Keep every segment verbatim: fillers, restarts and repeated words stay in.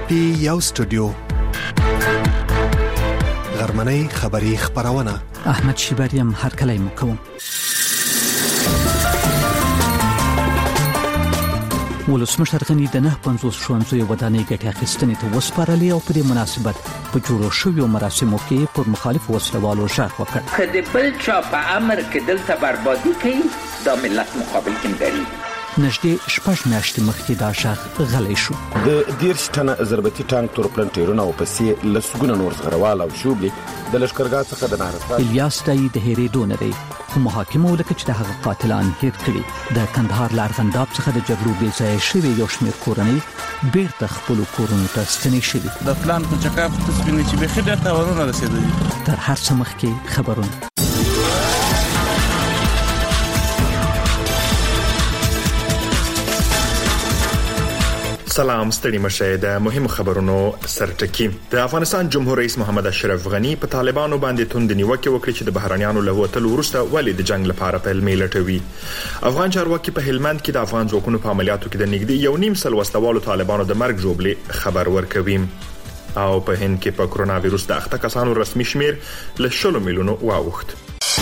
پی یو سټوډیو غرمنۍ خبری خبرونه احمد شیبریم هر کله مو کوم. ولسمشر غنی د نه پنځوس ښوونځیو ودانۍ ګټې اخیستنې ته وسپارلې او په دې مناسبت په جوړو شویو مراسمو کې پر مخالف وسلوالو ژغ وکړ. که د بل چا په امر کې دلته بربادي کوي دا ملت مقابل کې دي. نږدې شپږ میاشتې مخکې دا ژغ غلی شو. د دیرش ټنه ضربتي ټانک تورپلن ټیرونه او پسې لسګونه نور زغروال او شوبلې د لشکرګاه څخه د نارسا الیاس دای د هېرېدو نه دی خو محاکمه ولکه چې د هغه قاتلان هېر کړي. د کندهار له ارغنداب څخه د جګړو بې ځایه شوي یو شمېر کورنۍ بیرته خپلو کورونو ته ستنې شوي. د پلان په چکاپ تصویر چې بېخي ډېر تاوانونه رسېدلي. تر هر څه مخکې خبرونه. سلام ستړي مشه د مهمو خبرونو سرټکی. د افغانستان جمهور رئیس محمد اشرف غنی په طالبانو باندې توند نیوکه وکړه چې د بهرانيانو له وټلو وروسته ولې د جنگ لپاره پیلمې لټوي. افغان چارواکي په هلمند کې د افغان ځواکونو په عملیاتو کې د نږدې یو نیم سل وسلوالو طالبانو د مرګ جوړلې خبر ورکوي. او په هند کې په کرونا وایروس د اخته کسانو رسمي شمیر له شلو میلیونو واوښت.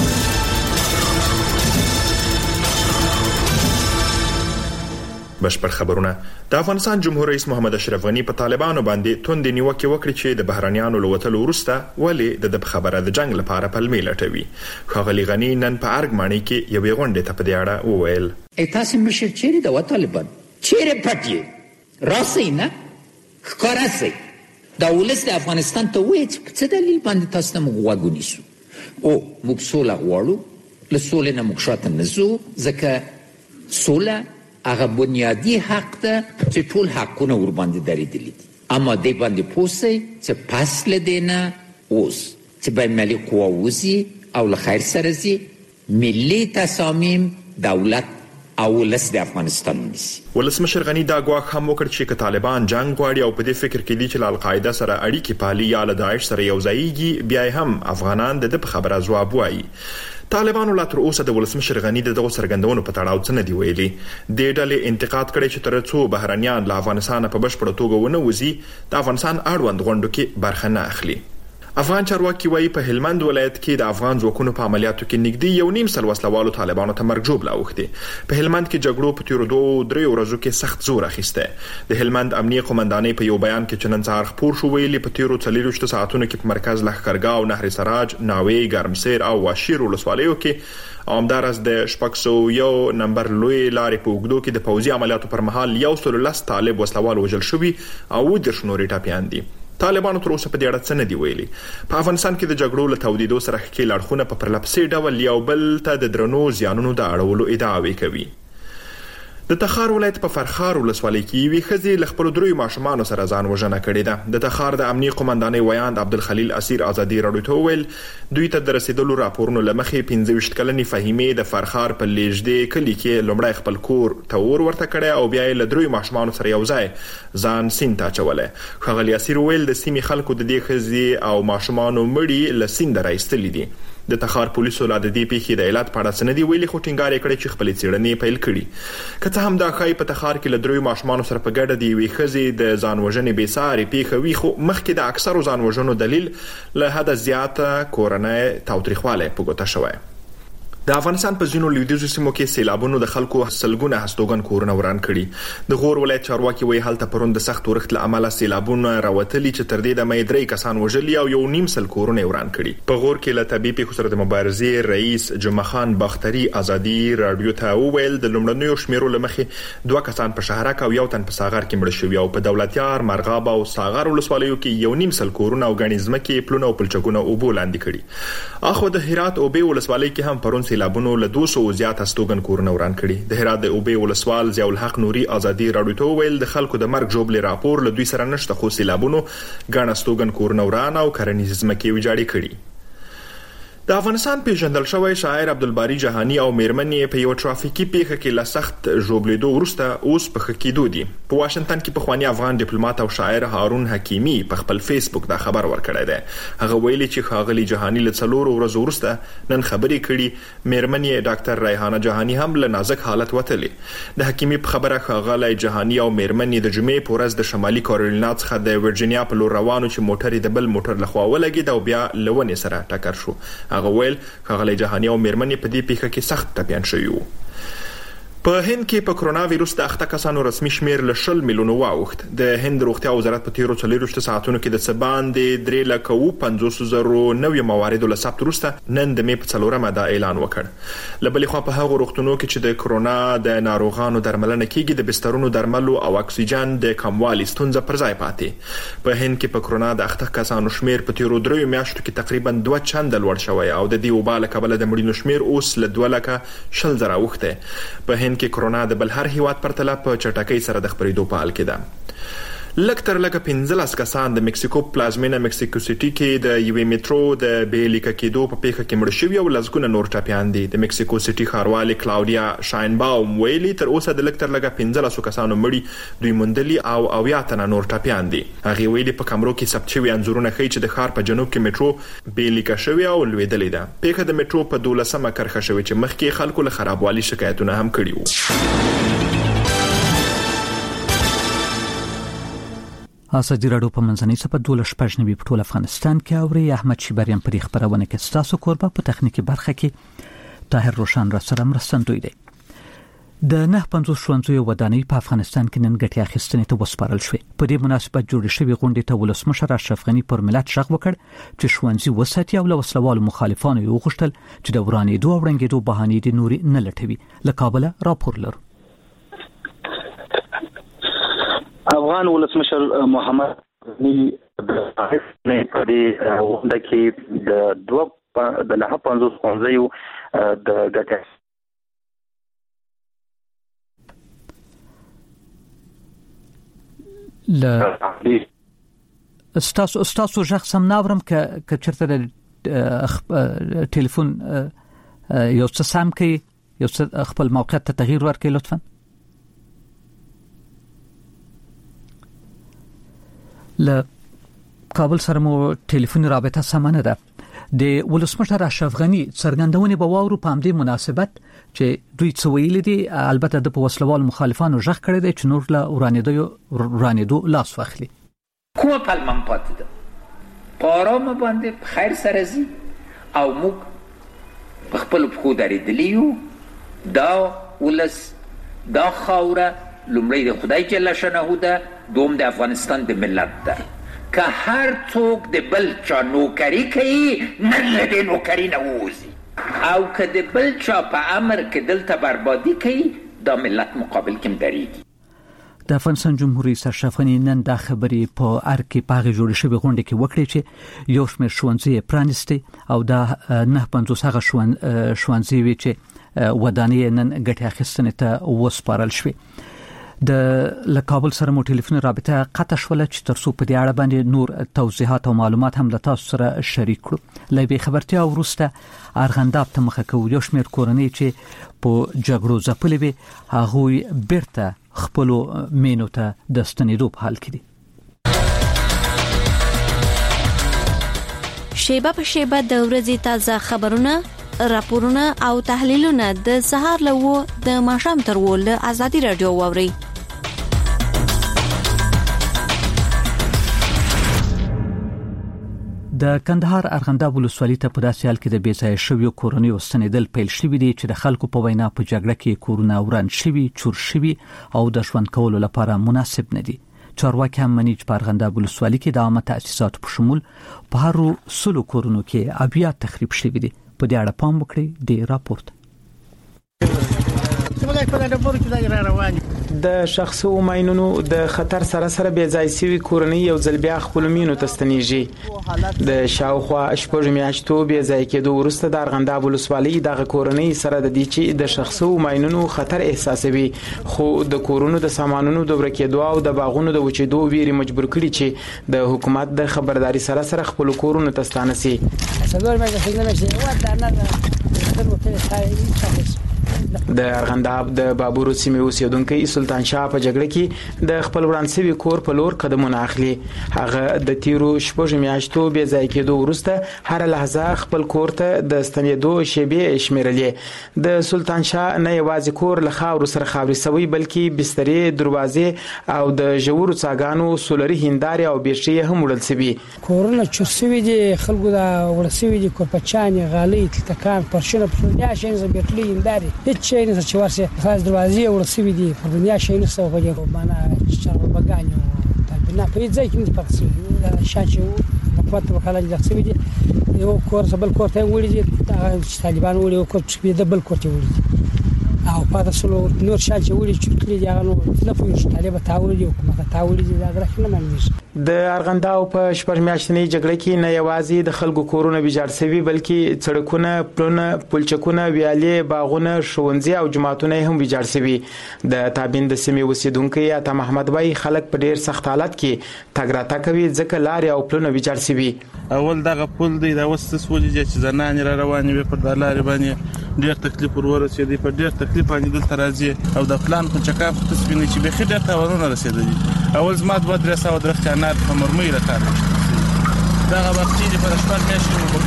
بشپړ خبرونه. د افغانستان جمهور رئیس محمد اشرف غنی په طالبانو باندې توند نیوکه وکړه چې د بهرانيانو له وټلو وروسته ولې د خبره د جنگ لپاره پلمې لټوي. ښاغلي غنی نن په ارګماني کې یوې غونډې ته په دې اړه وویل: تاسو مشر چیرې د طالبان چیرې پټي راسي نه ښکارا سي دا ولس د افغانستان ته وایي چې څه دلیل باندې تاسو ته موږ نیسو او موږ سوله غواړو له سولې نه موږ شاته نه ځو ځکه سوله هغه بنیادی حق ده چې ټول حقونه ور باندې درېدلي دي. اما دې باندې پوسي چې پاس لدینه اوس چې به ملي قوا وزي او له خیر سره زی ملي تصامیم دولت او ولس د افغانستان نیسي. ولسمشر غنی دا ګواښ هم وکړ چې که طالبان جنگ غواړي او په دې فکر کې دي چې له القاعده سره اړیکې پالي یا له داعش سره یو ځایږي بیا هم افغانان د دې خبره ځواب وایي. طالبانو لا تر اوسه د ولسمشر غنی دغه سرګندونو په تړاو څه نه دی ویلي. د ډلې انتقاد کړي چې تر څو بهرانيان له افغانستان په بشپړه توګه ونه وځي د افغانستان اړوند غونډو کې برخه نه اخلي. افغان چارواکي وایي په هلمند ولایت کې د افغان ځواکونو په عملیاتو کې نږدې یو نیم سل وسلوالو طالبانو ته مرګ جوړ اوښتي. په هلمند کې جګړو په تیرو دوه درې ورځو کې سخت زور اخیسته. د هلمند امنیه قومندانۍ په یو بیان کې چې نن سهار خپور شو ویلي په تیرو څلوېښتو ساعتونو کې په مرکز لښکرګاه او نهر سراج، ناوې، ګرمسیر او واشیر ولسوالیو کې او همدارس د شپږ سوه یو نمبر لوی لارې په اوږدو کې د پوځي عملیاتو پر مهال یو سل لس طالب وسلوال وژل شوي او اووه نورې ټپیان دي. طالبانو تر اوسه په دې اړه څه نه دی ویلي. په افغانستان کې د جګړو له تودېدو سره ښکېل اړخونه په پرلپسې ډول یو بل ته د درنو زیانونو د اړولو ادعاوې کوي. د تخار ولایت په فرخار ولسوالۍ کې یوې ښځې له خپلو دریو ماشومانو سره ځان وژنه کړې ده. د تخار د امنیه قومندانۍ ویاند عبدالخلیل اسیر ازادي راډیو ته وویل دوی ته د رسېدلو راپورونو له مخې پنځه ویشت کلنې فهیمې د فرخار په لیږدې کلي کې لومړی خپل کور ته اور ورته کړی او بیا یې له دریو ماشومانو سره یو ځای ځان سیند ته اچولی. ښاغلي اسیر وویل د سیمې خلکو د دې ښځې او ماشومانو مړي له سینده راایستلي دي. د تخار پولیسو لا د دې پیښې د علت په اړه څه نه دي ویلي خو ټینګار یې کړی چې خپلې څېړنې پیل کړي. که څه هم دا ښایي په تخار کې له دریو ماشومانو سره په ګډه د یوې ښځې د ځان وژنې بې ساري پیښه وي خو مخکې د اکثرو ځان وژنو دلیل له حده زیاته کورنۍ تاوتریخوالی په ګوته شوی. د افغانستان په ځینو لویدیځو سیمو کې سیلابونو د خلکو سلګونه هستوګن کورونه وران کړي. د غور ولایت چارواکي وایي هلته پرون د سخت اورښت له امله سیلابونه راوتلي چې تر دې دمه درې کسان وژلي او یو نیم سل کورونه وران کړي. په غور کې له طبیعي پیښو سره د مبارزې رئیس جمعه خان باختري ازادي راډیو ته وویل د لومړنیو شمیرو له مخې دوه کسان په شهرک او یو تن په ساغر کې مړه شوي او په دولتیار، مرغاب او ساغر ولسوالیو کې یو نیم سل کورونه او ګڼې ځمکې پلونه او پلچکونه اوبو لاندې کړي. اخو د هرات اوبې ولسوالۍ کې هم پرون سیلابونو له دوه سوه زیات هستوګن کورونه وران کړي. د هرات د اوبې ولسوال ضیاء الحق نوري ازادي راډیو ته وویل د خلکو د مرګ جوړلې راپور له دوی سره نشته خو سیلابونو ګڼ هستوګن کورونه وران او کرنیزې ځمکې ویجاړې کړي. د افغانستان پیژندل شوی شاعر عبدالباری جهانی او میرمنې په یو ترافیکي پیښه کې له سخت ژوبلیدو وروسته اوس په ښه کېدو دي. په واشنگټن کې پخوانی افغان ډیپلوماټ او شاعر هارون حکیمي په خپل فیسبوک دا خبر ورکړی دی. هغه ویلي چې ښاغلي جهانی له څلورو ورځو وروسته نن خبرې کړي. میرمنې ډاکټر ریحانه جهانی هم له نازک حالت وتلې. د حکیمي په خبره ښاغلی جهانی او میرمنې د جمعې په ورځ د شمالي کارولینا څخه د ورجینیا په لور روانو چې موټر د بل موټر لخوا ولګېد او بیا له ونې سره ټکر شو. هغه ویل ښاغلی جهانی او میرمنې په دې پیښه کې سخت ټپیان شوي وو. په هند کې په کرونا ویروس د اخته کسانو رسمي شمیر له شل میلیونو واوښت. د هند روغتیا وزارت په تیرو څلوېښتو ساعتونو کې د څه باندې درې لکه اووه پنځوس زرو نوي مواردو له ثبت وروسته نن د مې په څلورمه دا اعلان وکړ. له بلې خوا په هغو روغتونونو کې چې د کرونا د ناروغانو درملنه کیږي د بسترونو درملو او اکسیجن د کموالي ستونزه پر ځای پاتې. په هند کې په کرونا د اخته کسانو شمیر په تیرو دریو میاشتو کې تقریبا دوه چنده لوړ شوی او د دې وبا له کبله د مړینو شمیر اوس له دوه لکه شل زره اوښتی. په هند کې کرونا د بل هر هیواد پرتله په چټکۍ سره د خپرېدو په حال کې ده. لږ تر لږه پنځلس کسان د مکسیکو پلازمینه مکسیکو سیټي کې د یوې میټرو د بې لیکه کېدو په پیښه کې مړه شوي او لسګونه نور ټپیان دي. د مکسیکو سیټي ښاروالې کلاودیا شاینباوم ویلي تر اوسه د لږ تر لږه پنځلسو کسانو مړي دوی موندلي او اویا تنه نور ټپیان دي. هغې ویلي په کمرو کې ثبت شوي انځورونه ښیي چې د ښار په جنوب کې میټرو بې لیکه شوې او لوېدلې ده. پیښه د میټرو په دولسمه کرښه شوې چې مخکې خلکو له خرابوالي شکایتونه هم کړي وو. ازادي راډیو په منځنۍ سپه دولس شپږ نوي په ټول افغانستان کې اوري. احمد شیبریان پر خبرونه کې ستاسو کوربه په تخنیکی برخه کې طاهر روشن را سره مرستندوی دی. د نه پنځوس ښوونځیو ودانۍ په افغانستان کې نن ګټې اخیستنې ته وسپارل شوې. په دې مناسبت جوړې شوې غونډې ته ولسمشر اشرف غني پر ملت شغ وکړ چې ښوونځي وساتي او له وسلوالو مخالفانو یې وغوښتل چې د ورانېدو او ړنګېدو بهانې دې نورې نه لټوي. له کابله راپور لرو. افغان ولسمشر محمد غني د پدې غونډه کې د دوه د نه پنځوس ښوونځیو د ګټه ل استاسو استاسو ژغ سم ناورم ک ک چرته د ټلیفون یو څه سم کې یو څه خپل موقعیت ته تغییر ورکړئ لطفا. ل کابل سره مو ټلیفوني رابطه سمانه ده. د ولسمشر اشرف غني څرګندونې به واورو په همدې مناسبت چې دوی څه ویلي دي. البته د وسلوال مخالفانو ژغ کړی دی چې نور له ورانېدو ورانېدو لاس واخلي. کومه پلمن پاتې ده په آرامه باندې په خیر سره ځي او موږ په خپلو پښو درېدلي یو. دا ولس دا خاوره لومړی د خدای جل شانه ده، دوم د افغانستان د ملت ده. که هر څوک د بل چا نوکری کوي نه له دې نوکري نه ووځي او که د بل چا په امر کې دلته بربادي کوي دا ملت مقابل کې درېږي. د افغانستان جمهوریت رئیس اشرف غني نن دا خبرې په ارکې پاغه جوړې شوې غونډه کې وکړې چې یو شمېر ښوونځي پرانیستي او دا نه پنځوس هغه ښوونځي وي چې ودانۍ نن ګټې اخیستنې ته وسپارل شوې. د لکابل سره مو ټلیفون رابطه قطع شوله چې ترڅو په دې اړه باندې نور توضیحات او معلومات هم له تاسو سره شریک کړو. لوي خبرتیا وروسته ارغنداب ته مخه کوي. یو شمېر کورنۍ چې په جګړو ځپلې وي هغه بیرته خپل مینو ته د ستنېدو په حال کې دي. شیبه په شیبه د ورځې تازه خبرونه، راپورونه او تحلیلونه د سهار لوو د ماښام تر ول ازادي رادیو ووري. د کندهار ارغنداب ولسوالۍ ته په داسې حال کې د بیځایه شویو کورنیو ستنېدل پیل شوي دي چې د خلکو په وینا په جګړه کې کورونه وران شوي، چور شوي او د ژوند کولو لپاره مناسب نه دي. چارواکي هم مني چې په ارغنداب ولسوالۍ کې د عامه تاسیساتو په شمول په هرو سلو کورونو کې اویا تخریب شوي دي. په دې اړه پام وکړئ د راپورت. د شخصي ماينونو د خطر سره سره بې ځای سوي کورنۍ یو ځل بیا خپل مینو تستنیږي د شاوخوا شپږ میاشتو بې ځای کېدو وروسته د ارغنداب ولسوالۍ دغه کورنۍ سره د دې چې د شخصي ماينونو خطر احساسوي خو د کورونو د سامانونو د ورکېدو او د باغونو د وچېدو ویري مجبور کړي چې د حکومت د خبرداري سره سره خپل کورونو تستانه سي د ارغنداب د بابورو سیمې اوسیدونکو سلطان شاه په جګړه کې د خپل ورانسوي کور په لور قدمونه اخلي. هغه د تیرو شپږ میاشتو بې ځای کېدو وروسته هر لحظه خپل کور ته د ستنېدو شیبې شمیرلې. د سلطان شاه نه یوازې کور له خاورو سره خاوري سوی بلکې بسترې، دروازې او د ژورو څاګانو سولري هندارې او بیرشي هم وړل سوي. کورونه چورسوي دي، خلکو دا وړسوي دي، کورپچانې، غالۍ، تکان، پرشونه، پرشونه شي زبېټلي هندارې هیڅ شي نه چې ورسه خلاص دروازې ورسوي دي په دنیا شي نه څه په دې معنا چې بګانیو تبنا په دې ځای کې نه پاتې شاچو حکومت وکاله دي څه دي یو کور سبل کور ته وړي دي طالبان وړي او کور چې د بل کور ته وړي او پاتې سلو نور شاچو وړي چې کلی دي هغه نه پوهیږي طالب تاول دي حکومت تاول دي دا درک نه مانوي. د ارغنداو په شپږ میاشتنې جګړه کې نه یوازې د خلکو کورونه ویجاړ شوي بلکې سړکونه، پلونه، پلچکونه، ویالې، باغونه، ښوونځي او جماعتونه هم ویجاړ شوي. د تابین د سیمې اوسیدونکو عطا محمد وای خلک په ډیر سخت حالت کې تګ راتګ کوي ځکه لارې او پلونه ویجاړ شوي. اول دغه پل دی دا وسته سولې چې زنان را روانې وي پر د لارې باندې ډیر تکلیف ورورسېدي، په ډیر تکلیف باندې دلته راځي او د پلان په چکاپ تسبینه چې به خډه تاورونه رسیدلي. اول زما د ودرسه او درخت نه په مرمۍ راکاره دغه وخت چې پر شپږ میاشتې مو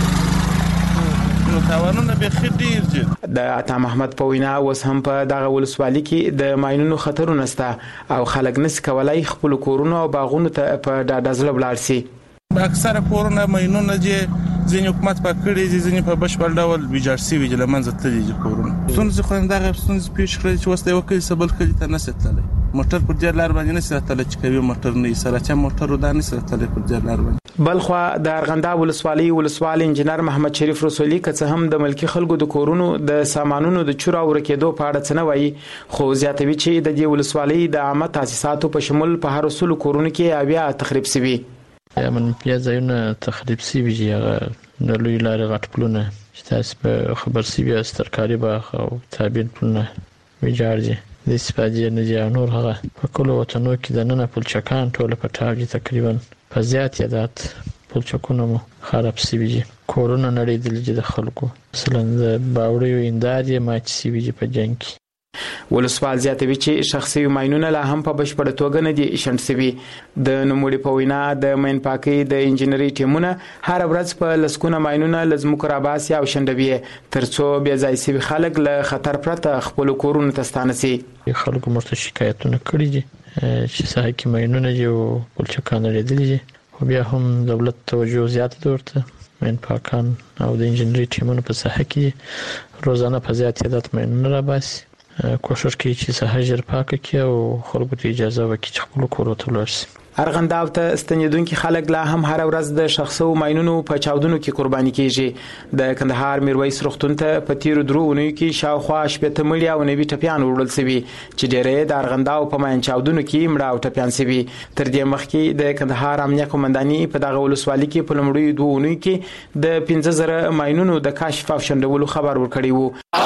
وکړل نو تاوانونه به خډیر دي. د عطا محمد په وینا اوس هم په دغه ولسوالۍ کې د ماينونو خطرونه شته او خلک نس کولای خپل کورونه او باغونه ته په ډاډه ځل ولاړ شي. اکثره کورونه ماينونه چې ځینې حکومت په کړی دي، ځینې په بشپړ ډول ویجاړ شوي دي، لمنځه تللي دي کورونه. ستونزې خو همدغه ستونزې پېښ کړې چې اوس د یوه کلي څخه بل کلي ته نشي تللی، موټر پر دې لار باندې نشي تللی چې کوي موټر نه سره چې موټر دا نشي تللی پر دې لار باندې. بلخوا د ارغنداب ولسوالۍ ولسوال انجنیر محمد شریف رسولي که هم د ملکی خلکو د کورونو د سامانونو د چور او ورکېدو په اړه څه نه وایي، خو زیاتوي چې د دې ولسوالۍ د عامه تاسیساتو په شمول په هر اصول کورونو کې اویا تخریب شوي. من بیا ځایونه تخریب شوي دي، هغه د لوی لارې غټ پلونه چې تاسو په خبر شوي یاست، ترکاري باغ او تابین پلونه ویجاړ دي، د استفادې نه دي او نور هغه په کلو وطنو کې د ننه پلچکان ټوله پټاو دي، تقریبا په زیات تعداد پلچکونه مو خراب شوي دي، کورونه نړېدلي دي د خلکو، مثلا د باوړیو هندارې ماتې شوي دي په جنګ کې. ولسوال زیاتوي چې شخصي ماينونه لا هم په بشپړه توګه نه دي شنډ شوي. د نوموړي په وینا د ماين پاکي د انجنیري ټیمونه هر ورځ په لسکونه ماينونه لزمو کراباس او شنډوي ترڅو بیا ځای سوي خلک له خطر پرته خپل کورونه تستانه سي. خلکو مرته شکایتونه کړي دي چې ساحه کې ماينونه دي او پلچکان لري دي، خو بیا هم دولت توجه زیات ورته ماين پاکان او د انجنیري ټیمونو په ساحه کې روزانه په زیات تعداد ماينونه راباسي، کوشش کوي چې ساحه ژر پاکه کړي او خلکو ته اجازه ورکړي چې خپل کور ته ولاړ شي. ارغنداب ته ستنیدونکو خلک لا هم هر ورځ د شخصي ماينونو په چاودنو کې قرباني کیږي. د کندهار میرویس روغتون ته په تیر درو ونیو کې شاوخوا شپږ ملي او نوي ټپيان وړل شوي چې ډېرې د ارغنداب په ماين چاودنو کې مړه او ټپيان شوي. تر دې مخکې د کندهار امنیه قومنداني په دغه ولسوالۍ کې په لومړیو دوه ونیو کې د پنځه زره ماينونو د کشف او شنډولو خبر ورکړی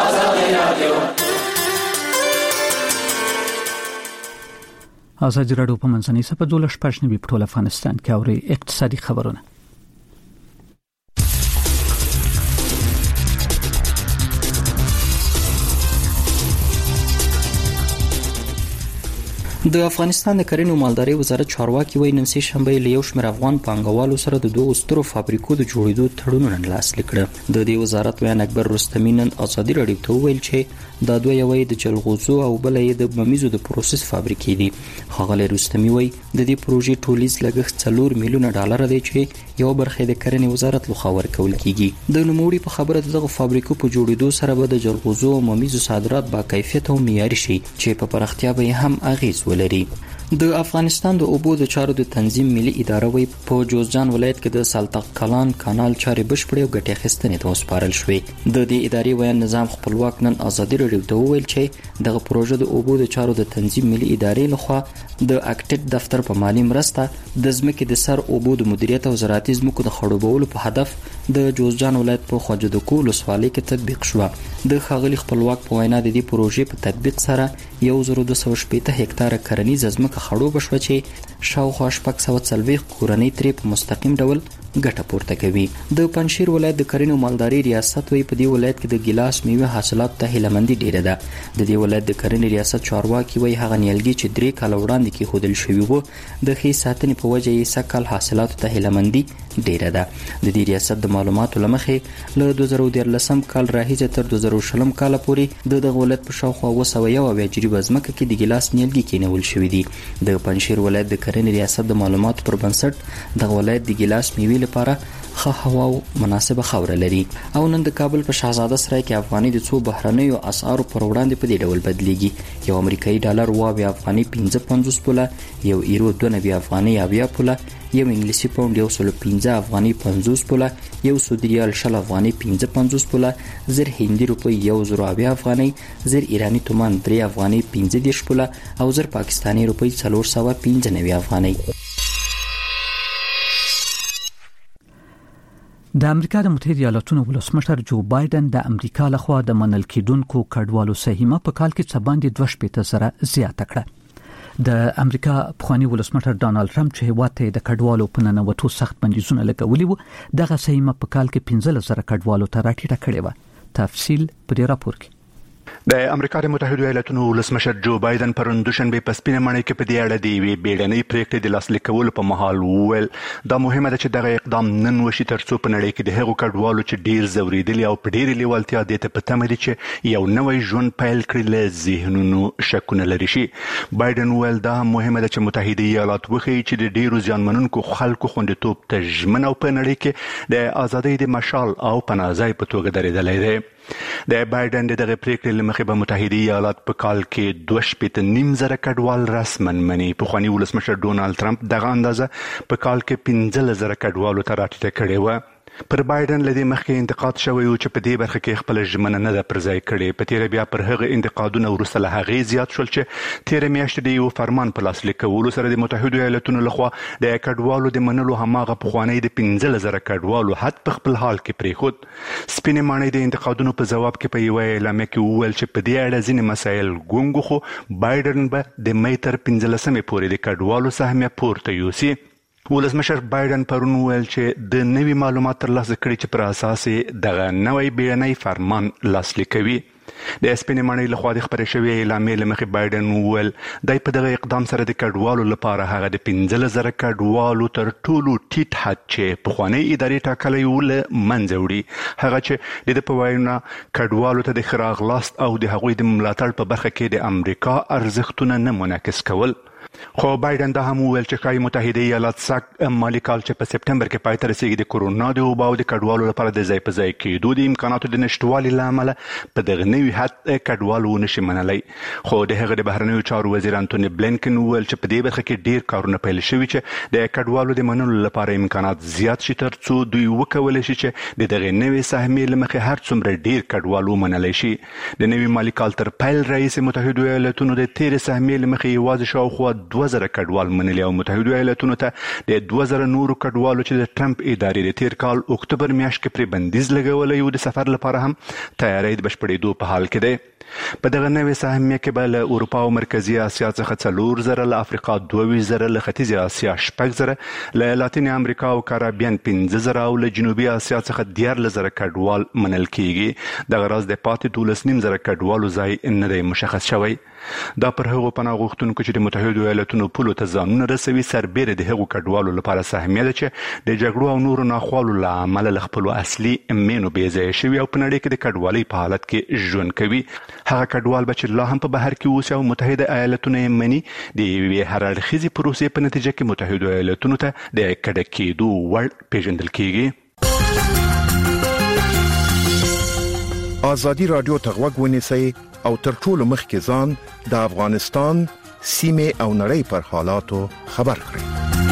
وو. ازادي راډیو په منځنۍ صفحه دولس پښنی په ټول افغانستان کې اوري اقتصادي خبرونه. د افغانستان د کرنې او مالدارۍ وزارت چارواکي وایي نن سه شنبه له یو شمېر افغان پانګوالو سره د دوه سترو فابریکو د جوړېدو تړونونه لاسلیک کړل. د دې وزارت ویان اکبر رستمی نن ازادي راډیو ته ویل چې دا دوه یوې د جلغوزو او بلې د ممیزو د پروسس فابریکې دي. ښاغلی رستمی وایي د دې پروژې ټولیز لګښت څلور میلیونه ډالر دی چې یو برخه د کرنې وزارت لخوا ورکول کیږي. د نوموړي په خبره دغه فابریکو په جوړېدو سره به د جلغوزو او ممیزو صادرات با کیفیت او معیاري شي چې په پراختیا به هم اغیز ولري. د افغانستان د اوبو د چارو د تنظیم ملي اداره وی په جوزجان ولایت کې د سالتق کلان کانال چارې بشپړې او ګټې اخیستنې ته وسپارل شوې. د دې ادارې ویان نظام خپلواک نن ازادي راډیو ته وویل چې دغه پروژه د اوبو د چارو د تنظیم ملي ادارې لخوا د اکټیټ دفتر په مالی مرسته د ځمکې د سر اوبو د مدیریت او زراعتي ځمکو د خړوبولو په هدف د جوزجان ولایت په خواجه د کول ولسوالۍ کې تطبیق شو. د ښاغلي خپلواک په وینا د دې پروژې په تطبیق سره یو زر دوه سوه شپږ هکتاره کرنیزه ځمکه خړوبه شوه چې شاوخوا شپږ سوه څلوېښت کورنۍ ترې په مستقیم ډول ګټه پورته کوي. د پنجشیر ولایت د کرنې او مالدارۍ ریاست وی په دې ولایت کې د ګیلاس میوه حاصلات ته هیلمندي ډیره ده. د دې ولایت د کرنې ریاست چارواکي وی هغه نیلګي چې درې کال وړاندې کې خودل شوی وو د ښې ساتنې په وجه یې سکل حاصلات ته هیلمندي ډیره ده. د دې ریاست د معلوماتو لمخې له دوه زره دیارلسم کال راهیسې تر دوه زره شلم کال پورې د دغه ولایت په شاوخوا اوه سوه یو اویا جریبه ځمکه کې د ګیلاس نیلګي کېنول شوي دي. د پنجشیر ولایت د کرنې ریاست د معلوماتو پر بنسټ دغه ولایت د ګیلاس میوې لپاره ښه هوا او مناسبه خاوره لري. او نن د کابل په شاهزاده سرای کې افغاني د څو بهرنیو اسعارو پر وړاندې په دې ډول بدلیږي. یو امریکایي ډالر اوه افغاني پنځه پنځوس پوله، یو ایرو دوه نوي افغاني اویا پوله، یو انګلیسي پاوند یو سل پنځه افغاني پنځوس پوله، یو سعودي ریال شل افغاني پنځه پنځوس پوله، زر هندي روپی یو زر اویا افغاني، زر ایرانی تومان درې افغاني پنځه دېرش پوله او زر پاکستاني روپی څلور سوه پنځه نوي افغاني. د امریکا د متحده ایالاتونو ولسمشر جو بایدن د امریکا لخوا د منل کېدونکو کډوالو سهمه په کال کې څه باندې دوه شپېته زره زیاته کړه. د امریکا پخوانی ولسمشر ډانلډ ټرمپ چې هیواد ته د کډوالو په ننوتو سخت بندیزونه لګولي وو دغه سهمه په کال کې پنځلس زره کډوالو ته راټیټه کړې وه. تفصیل په دې راپور کې. د امریکا د متحده ایالاتونو ولسمشر جو بایدن پرون دوشنبه په سپینه ماڼۍ کې په دې اړه د یوې بیړنۍ پریکړې د لاسلیک کولو په مهال وویل دا مهمه ده چې دغه اقدام نن وشي ترڅو په نړۍ کې د هغو کډوالو چې ډیر ځورېدلي او په ډېرې لیوالتیا دې ته په تمه دي چې یو نوی ژوند پیل کړي له ذهنونو شکونه لري شي. بایدن وویل دا مهمه ده چې متحده ایالات وښیي چې د ډیرو زیانمنونکو خلکو خوندیتوب ته ژمن او په نړۍ کې د ازادۍ د مشال او پناه ځای په توګه درېدلی دی. د بایدن دغه پریکړې له مخې به متحده ایالات په کال کې دوه شپېته نیم زره کډوال رسماً مني. پخواني ولسمشر ډونالډ ټرمپ دغه اندازه په کال کې پنځلس زره کډوالو ته راټیټه کړې وه. پر بایدن لدی مخکې انتقاد شوی و چې په دې برخه کې خپل ژمنه نه ده پر ځای کړې. په تیره بیا پر هغه انتقادونه وروسته له هغې زیات شول چې تیره میاشت د یو فرمان په لاسلیک کولو سره د متحده ایالاتونو لخوا د کډوالو د منلو هماغه پخوانی د پنځلس زره کډوالو حد په خپل حال کې پرېښود. سپینې ماڼۍ د انتقادونو په ځواب کې په یوه اعلامیه کې وویل چې په دې اړه ځینې مسایل ګونګ خو بایدن به د می تر پنځلسمې پورې د کډوالو سهمیه پورته یوسي. ولسمشر بایدن پرون وویل چې د نوي معلومات ترلاسه کړي چې پر اساس دغه نوی بیړنی فرمان لاسلیک کوي. د سپینې ماڼۍ لخوا د خپرې شوې اعلامیې له مخې بایدن وویل دی په دغه اقدام سره د کډوالو لپاره هغه د پنځلس زره کډوالو تر ټولو ټیټ حد چې پخوانۍ ادارې ټاکلی و له منځه وړي. هغه چې د ده په وینا کډوالو ته د ښه راغلاست او د هغوی د ملاتړ په برخه کې د امریکا ارزښتونه نه منعکس کول. خو بایدن دا هم وویل چې ښایي متحده ایالات سږ مالي کال چې په سپټمبر کې پای ته رسیږي د کورونا د وبا او د کډوالو لپاره د ځای په ځای کېدو د امکاناتو د نشتوالي له امله په دغه نوي حد کډوال ونشي منلی. خو د هغه د بهرنیو چارو وزیر انټوني بلینکن وویل چې په دې برخه کې ډیر کارونه پیل شوي چې د کډوالو د منلو لپاره امکانات زیات شي ترڅو دوی وکولی شي چې د دغه نوې سهمیې له مخې هر څومره ډیر کډوال ومنلی شي. د نوي مالي کال تر پیل راهیسې متحده ایالاتونو د تیرې سهمیې له مخې یوازې شاوخوا دوه زره کډوال منلي او متحده ایالاتونو ته د دوه زره نورو کډوالو چې د ټرمپ ادارې د تیر کال اکتوبر میاشت کې پرې بندیز لګولی و د سفر لپاره هم تیاری د بشپړېدو په حال کې دی. په دغه نوې سهمیه کې به له اروپا او مرکزي اسیا څخه څلور زره، له افریقا دوه ویشت زره، له ختیځې اسیا شپږ زره، له لاتین امریکا او کارابین پنځه زره او له جنوبي اسیا څخه دیارلس زره کډوال منل کیږي. دغه راز د پاتې دولس نیم زره کډوالو ځای نه دی مشخص شوی. دا پر هغو پناه غوښتونکو چې د متحده ایالاتونو پولو ته ځانونه رسوي سربیره د هغو کډوالو لپاره سهمیه ده چې د جګړو او نورو ناخوالو له امله له خپلو اصلي مینو بې ځایه شوي او په نړۍ کې د کډوالۍ په حالت کې ژوند کوي. هغه کډوال به چې لا هم په بهر کې اوسي او متحده ایالاتونه یې مني د یوې هر اړخیزې پروسې په نتیجه کې متحده ایالاتونو ته د کډه کېدو وړ پیژندل کیږي. ازادي رادیو ته غوږ ونیسئ او تر ټولو مخکې ځان د افغانستان سیمه او نړۍ پر حالاتو خبر کړي.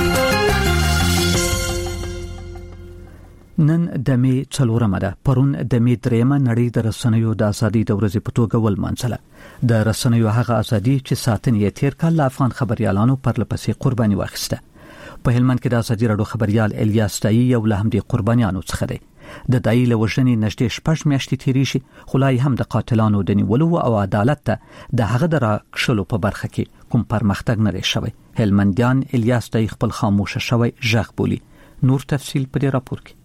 نن د می څلورمه ده. پرون د می درېمه نړۍ د رسنیو د ازادۍ د ورځې په توګه ولمانځله. د رسنیو هغه ازادي چې ساتنې تیر کال افغان خبريالانو پر لپسې قرباني واخیسته. په هلمند کې د ازادي راډیو خبريال الیاس دایی یو له همدې قربانیانو څخه دی. د دایی له وژنې نږدې شپږ میاشتې تیرې شي، خو لا هم د قاتلانو د نیولو او عدالت ته د هغه د راکشلو په برخه کې کوم پرمختګ نه دی شوی. هلمندیان الیاس دایی خپل خاموشه شوی ژغ بولي. نور تفصیل په دې راپور کې.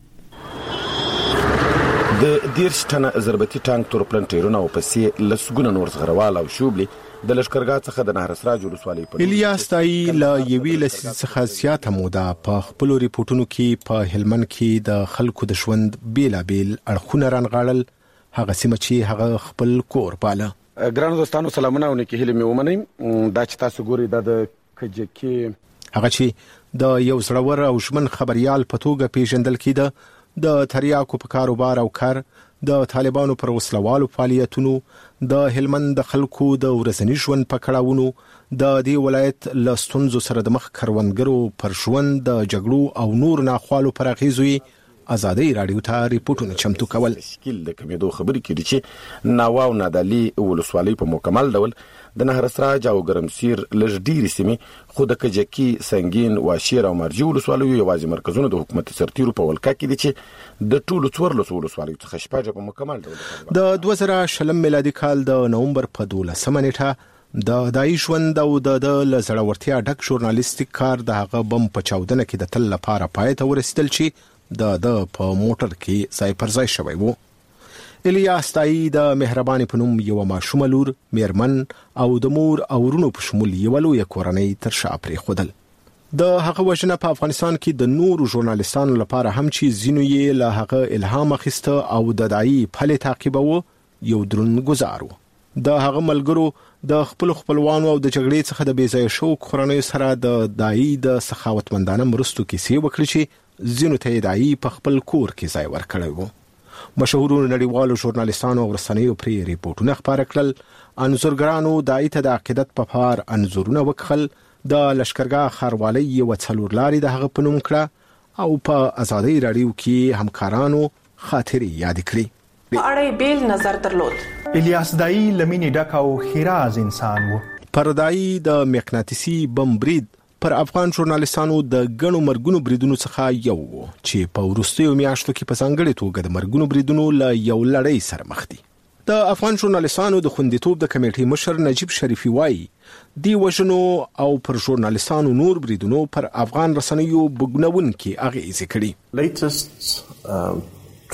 د دیرش ټنه ضربتي ټانک تورپلن ټیرونه او پسې لسګونه نور زغروال او شوبلي د لشکرګاه څخه د نهرسراج ولسوالۍ په الیاس دایی لا یوې لسیز څخه زیاته موده په خپل ریپورتونو کې په هلمند کې د خلکو د ژوند بیلابیل اړخونه رانغاړل، هغه سیمه چې هغه خپل کور باله. ګرانو دوستانو سلامونه او نیکي هیلې مې ومنئ. دا چې تاسو ګورئ دا د کجکي هغه چې د یو زړور او ژمن خبريال په توګه پیژندل کېده، د تریاکو په کاروبار او کار، د طالبانو پر وسلوالو فعالیتونو، د هلمند د خلکو د ورځني ژوند په کړهونو، د دې ولایت له ستونزو سره د مخ کروندګرو پر ژوند د جګړو او نور ناخوالو پر اغیزوي ازادي راډیو ته ریپورتونه چمتو کول. شکل د کمیدو خبرې کړي چې ناوا او نادالي ولسوالۍ په مکمل ډول د نهرسراج او ګرمسیر لږ ډېرې سیمې، خو د کجکي، سنگین، واشیر او مرجي ولسوالیو یوازې مرکزونه د حکومت سرتیرو په ولکه کې دي چې د ټولو څوارلسو ولسوالیو څخه شپږ په مکمل ډول د دوه زره شلم میلادي کال د نومبر په دولسمه نیټه د دای ژوند او د د زړورتیا ډک ژورنالیستیک کار د هغه بم په چاودنه کې د تل لپاره پای ته ورسېدل چې د د په موټر کې ځای پر ځای شوی وو. الیاس دایی د مهرباني په نوم یو ماشومه لور، میرمن او د مور او ورونو په شمول یو لویه کورنۍ تر شا پرېښودل. د هغه وژنه په افغانستان کې د نورو ژورنالیستانو لپاره هم چې ځینو یې له هغه الهام اخیسته او د دایی پلې تعقیبوه یو دروند ګزار و. د هغه ملګرو د خپل خپلوانو او د جګړې څخه د بیځایه شو کورنۍ سره د دایی د سخاوتمندانه مرستو کیسې وکړي چې ځینو ته دایی په خپل کور کې ځای ورکړی و. مشهورو نړیوالو ژورنالیستانو او رسنیو پرې ریپورتونه خپاره کړل. انځورګرانو دایی ته د عقیدت په پار انځورونه وکړل. د لشکرګاه ښاروالۍ یوه څلورلارې د هغه په نوم کړه او په ازادۍ راډیو کې همکارانو خاطرې یاد کړې. په اړه بیل نظر درلود. الیاس دایی لمینې ډک او خیراز انسان و. پر دایی د مقناطیسي بم برید پر افغان ژورنالیستانو د غنو مرګونو بریدونو څخه یو و چې په وروستیو میاشتو کې په ځانګړي توګه د مرګونو بریدونو له یو لړۍ سره مخ دي. د افغان ژورنالیستانو د خوندیتوب د کمیټې مشر نجیب شریفي وایي دی وژنو او پر ژورنالیستانو نور بریدونو پر افغان رسنیو بګنونکي اغیزې کړي.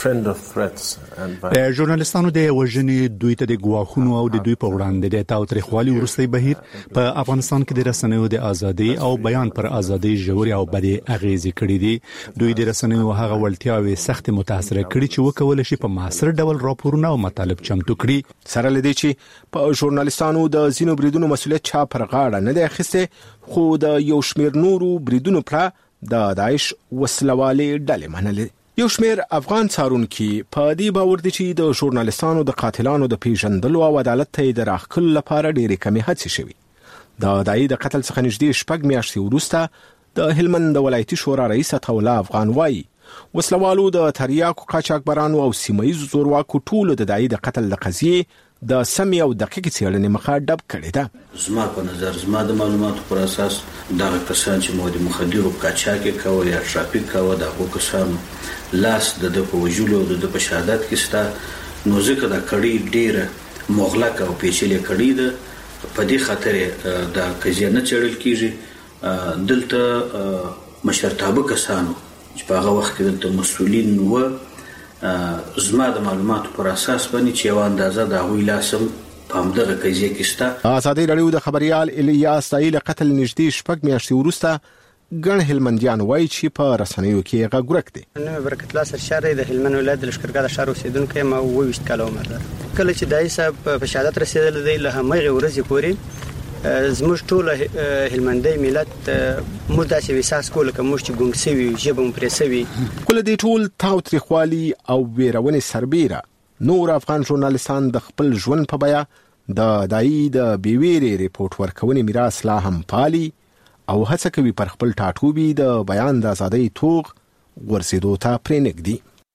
د ژورنالیستانو د وژنې دوی ته د ګواښونو او د دوی په وړاندې د تاوتریخوالي وروستي بهیر په افغانستان کې د رسنیو د ازادي او بیان پر ازادي ژوري او بدې اغیزې کړې دي. دوی د رسنیو هغه ولټیاوي سخت متاثر کړي چې وکول شي په معاصر ډول راپورونه او مطالب چمتو کړي. سره لدی چې په ژورنالیستانو د زینو بریدونو مسولیت چا پر غاړه نه دی اخیسته، خو د یو شمیر نورو بریدونو په د داعش وسلوالي ډلې منلې. یو شمیر افغان څارونکي په دې باور دي چې د ژورنالیستانو د قاتلانو د پیژندلو او عدالت ته د راخکل لپاره ډېرې کمې هڅې شوي. د دای د قتل څخه نږدې شپږ میاشتې وروسته د هلمند د ولایتي شورا رئیس عطاالله افغان وایي وسلوالو د تریاکو قاچاقبرانو او سیمایي زورواکو ټولو د دای د قتل د قضیې د سمې او دقیقې څېړنې مخه ډب کړې ده. زما په نظر زما د معلوماتو پر اساس دغه کسان چې مواد مخدرو قاچاق کوي یا ټرافیک کوي د هغو کسانو لاس د په وجولو د په شهادت کې ستا نو ځکه د کړي ډیره مغلق او پیچلې کړي ده په دې خاطر د قضیه نه چړل کیږي. دلته مشرتابه کسانو چې په هغه وخت کې دلته مسؤلین و زما د معلوماتو پر اساس باندې چې یو اندازه د هغوی لاسم په همدغه قضیه کې شته. ازادي راډیو د خبريال الیاس دایی له قتل نږدې شپږ میاشتې وروسته ګڼ هلمندیان وایي چې په رسنیو کې هغه ګورک دي. نو برکت الله سرشاره د هلمند ولایت د لشکرګاه د ښار اوسیدونکو ما وویشت کاله عمر لري. کله چې دای صاحب په شهادت رسیدل دی له همغه ورځې پورې زموږ ټول هلمندي ملت موږ داسې وساس کول کوم چې ګونګسوي ژبه پرېسوي. کله دې ټول تاوتریخوالي او ویرونې سربېره نور افغان ژورنالیستان د خپل ژوند په بیا د دای د بیویری ریپورت ورکونې میراث لا هم پالي او هڅه کوي پر خپل ټاټوبي د بیان د ازادۍ توغ ورسېدو ته پرېنږدي.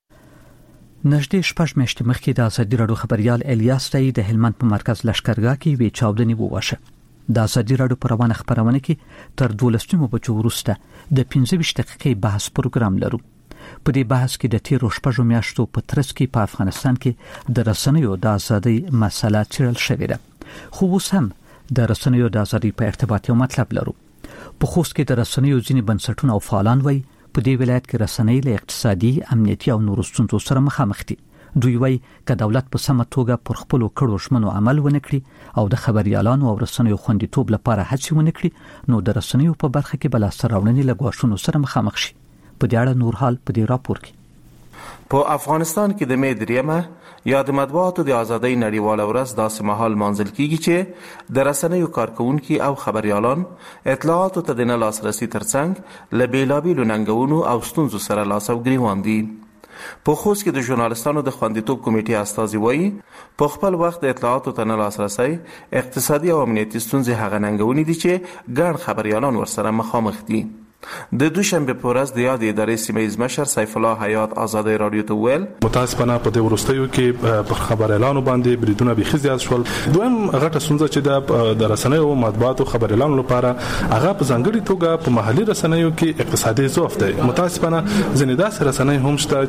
نږدې شپږ میاشتې مخکې د ازادي راډیو خبريال الیاس تای د هلمند په مرکز لشکرګاه کې وی چاودنې ووشه. د ازادي راډیو په روانه خبرونه کې تر دولسمو بجو وروسته د پنځه ویشت دقیقې بحث پروګرام لرو. په دې بحث کې د تیرو شپږو میاشتو په ترڅ کې په افغانستان کې د رسنیو د ازادۍ مسله څېړل شوې ده. خو اوس هم د رسنیو د ازادۍ په ارتباط یو مطلب لرو. په خوست کې د رسنیو ځینې بنسټونه او فعالان وایي په دې ولایت کې رسنۍ له اقتصادي، امنیتي او نورو ستونزو سره مخامخ دي. دوی وایي که دولت په سمه توګه پر خپلو کړو ژمنو عمل ونه کړي او د خبريالانو او رسنیو خوندیتوب لپاره هڅې ونه کړي، نو د رسنیو په برخه کې به لاسته راوړنې له ګواښونو سره مخامخ شي. په دې اړه نور حال په دې راپور کې. په افغانستان کې د مې دریمه یا د مطبوعاتو د ازادۍ نړیواله ورځ داسې مهال مانځل کیږي چې د رسنیو کارکونکي او خبريالان اطلاعاتو ته د نه لاسرسي ترڅنګ له بیلابیلو ننګونو او ستونزو سره لاس او ګریوان دي. په خوست کې د ژورنالستانو د خوندیتوب کمیټې استازي وایي په خپل وخت د اطلاعاتو ته نه لاسرسي اقتصادي او امنیتي ستونزې هغه ننګونې دي چې ګڼ خبريالان ورسره مخامخ دي. د دوشنبه په ورځ د یاد ادارې سیمه ییز مشر سیف الله حیات ازادۍ رادیو ته ویل متاسفانه په دې ورستیو کې په خبريالانو باندې بریدونه به خزيات شول. دویم غټه ستونزه چې د رسنیو مطبوعاتو خبريالانو لپاره هغه په ځانګړي توګه په محلي رسنیو کې اقتصادي ضعف دی. متاسفانه ځینې داسې رسنۍ هم شته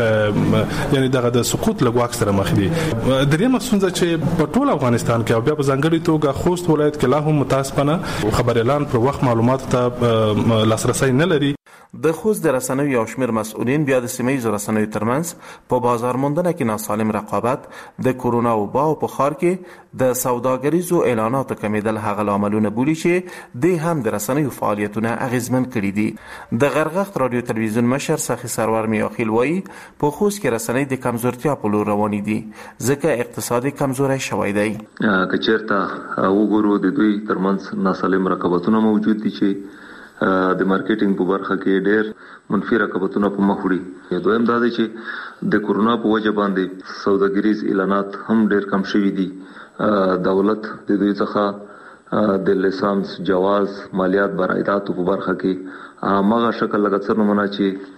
چې یعنی دغه د سقوط لګواک سره مخ دي. درېمه ستونزه چې په ټول افغانستان کې او بیا په ځانګړي توګه خوست ولایت کې لا هم متاسفانه خبريالان پر وخت معلومات ته لاسرسي نه لري. د خوست د رسنیو یو شمېر مسؤلین بیا د سیمه ییزو رسنیو ترمنځ په بازار موندنه کې ناسالم رقابت، د کورونا وبا او په ښار کې د سوداګریزو اعلاناتو کمیدل هغه لاملونه بولي چې د هم د رسنیو فعالیتونه اغیزمن کړي دي. د غرغښت رادیو تلویزیون مشر سخی سرور میاخیل وایي په خوست کې رسنۍ د کمزورتیا په لور روانې دي ځکه اقتصادي کمزوري شوی دی. که چیرته وګورو د دوی ترمنځ ناسالم رقابتونه موجود دي چې د مارکیټینګ په برخه کې ډېر منفي رقابتونه په مخ وړي. دویم دا دی چې د کورونا په وجه باندې سوداګریز اعلانات هم ډېر کم شوي دي. دولت د دوی څخه د لیسانس، جواز، مالیات، برایداتو په برخه کې هغه شکل لګڅر نمونه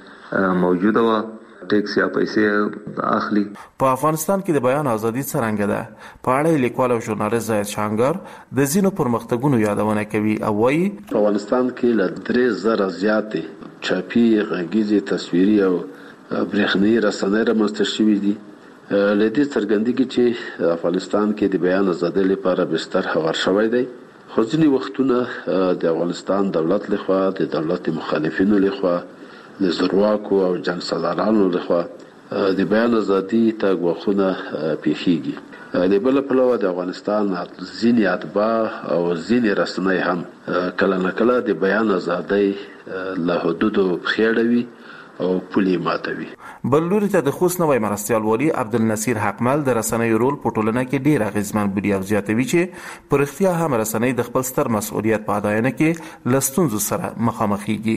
چې موجوده و ټیکس یا پیسې اخلي. په افغانستان کې د بیان ازادي څرنګه ده؟ په اړه لیکوال او ژورنالیست زاهد شانګار د ځینو پرمختګونو یادونه کوي او وایي په افغانستان کې له درې زره زیاتې چاپي، غږیزې، تصویري او برېښنایي رسنۍ رامنځته شوي دي. له دې څرګندېږي چې افغانستان کې د بیان ازادۍ لپاره بستر هوار شوی دی. خو ځینې وختونه د افغانستان دولت لخوا، د دولت مخالفینو لخوا، د زورواکو او جنګ سالارانو لخوا د بیان ازادي ته ګواښونه پیښیږي. د بل پلوه د افغانستان ځینې اتباع او ځینې رسنۍ هم کله نه کله د بیان ازادۍ له حدودو خېړوي او پولې ماتوي. بل لوري ته د خوست نوی مرستیال والی عبدالنصیر حقمل د رسنیو رول په ټولنه کې ډیر اغیزمن بولي او زیاتوي چې پر اختیا هم رسنۍ د خپل ستر مسؤلیت په اداینه کې له ستونزو سره مخامخېږي.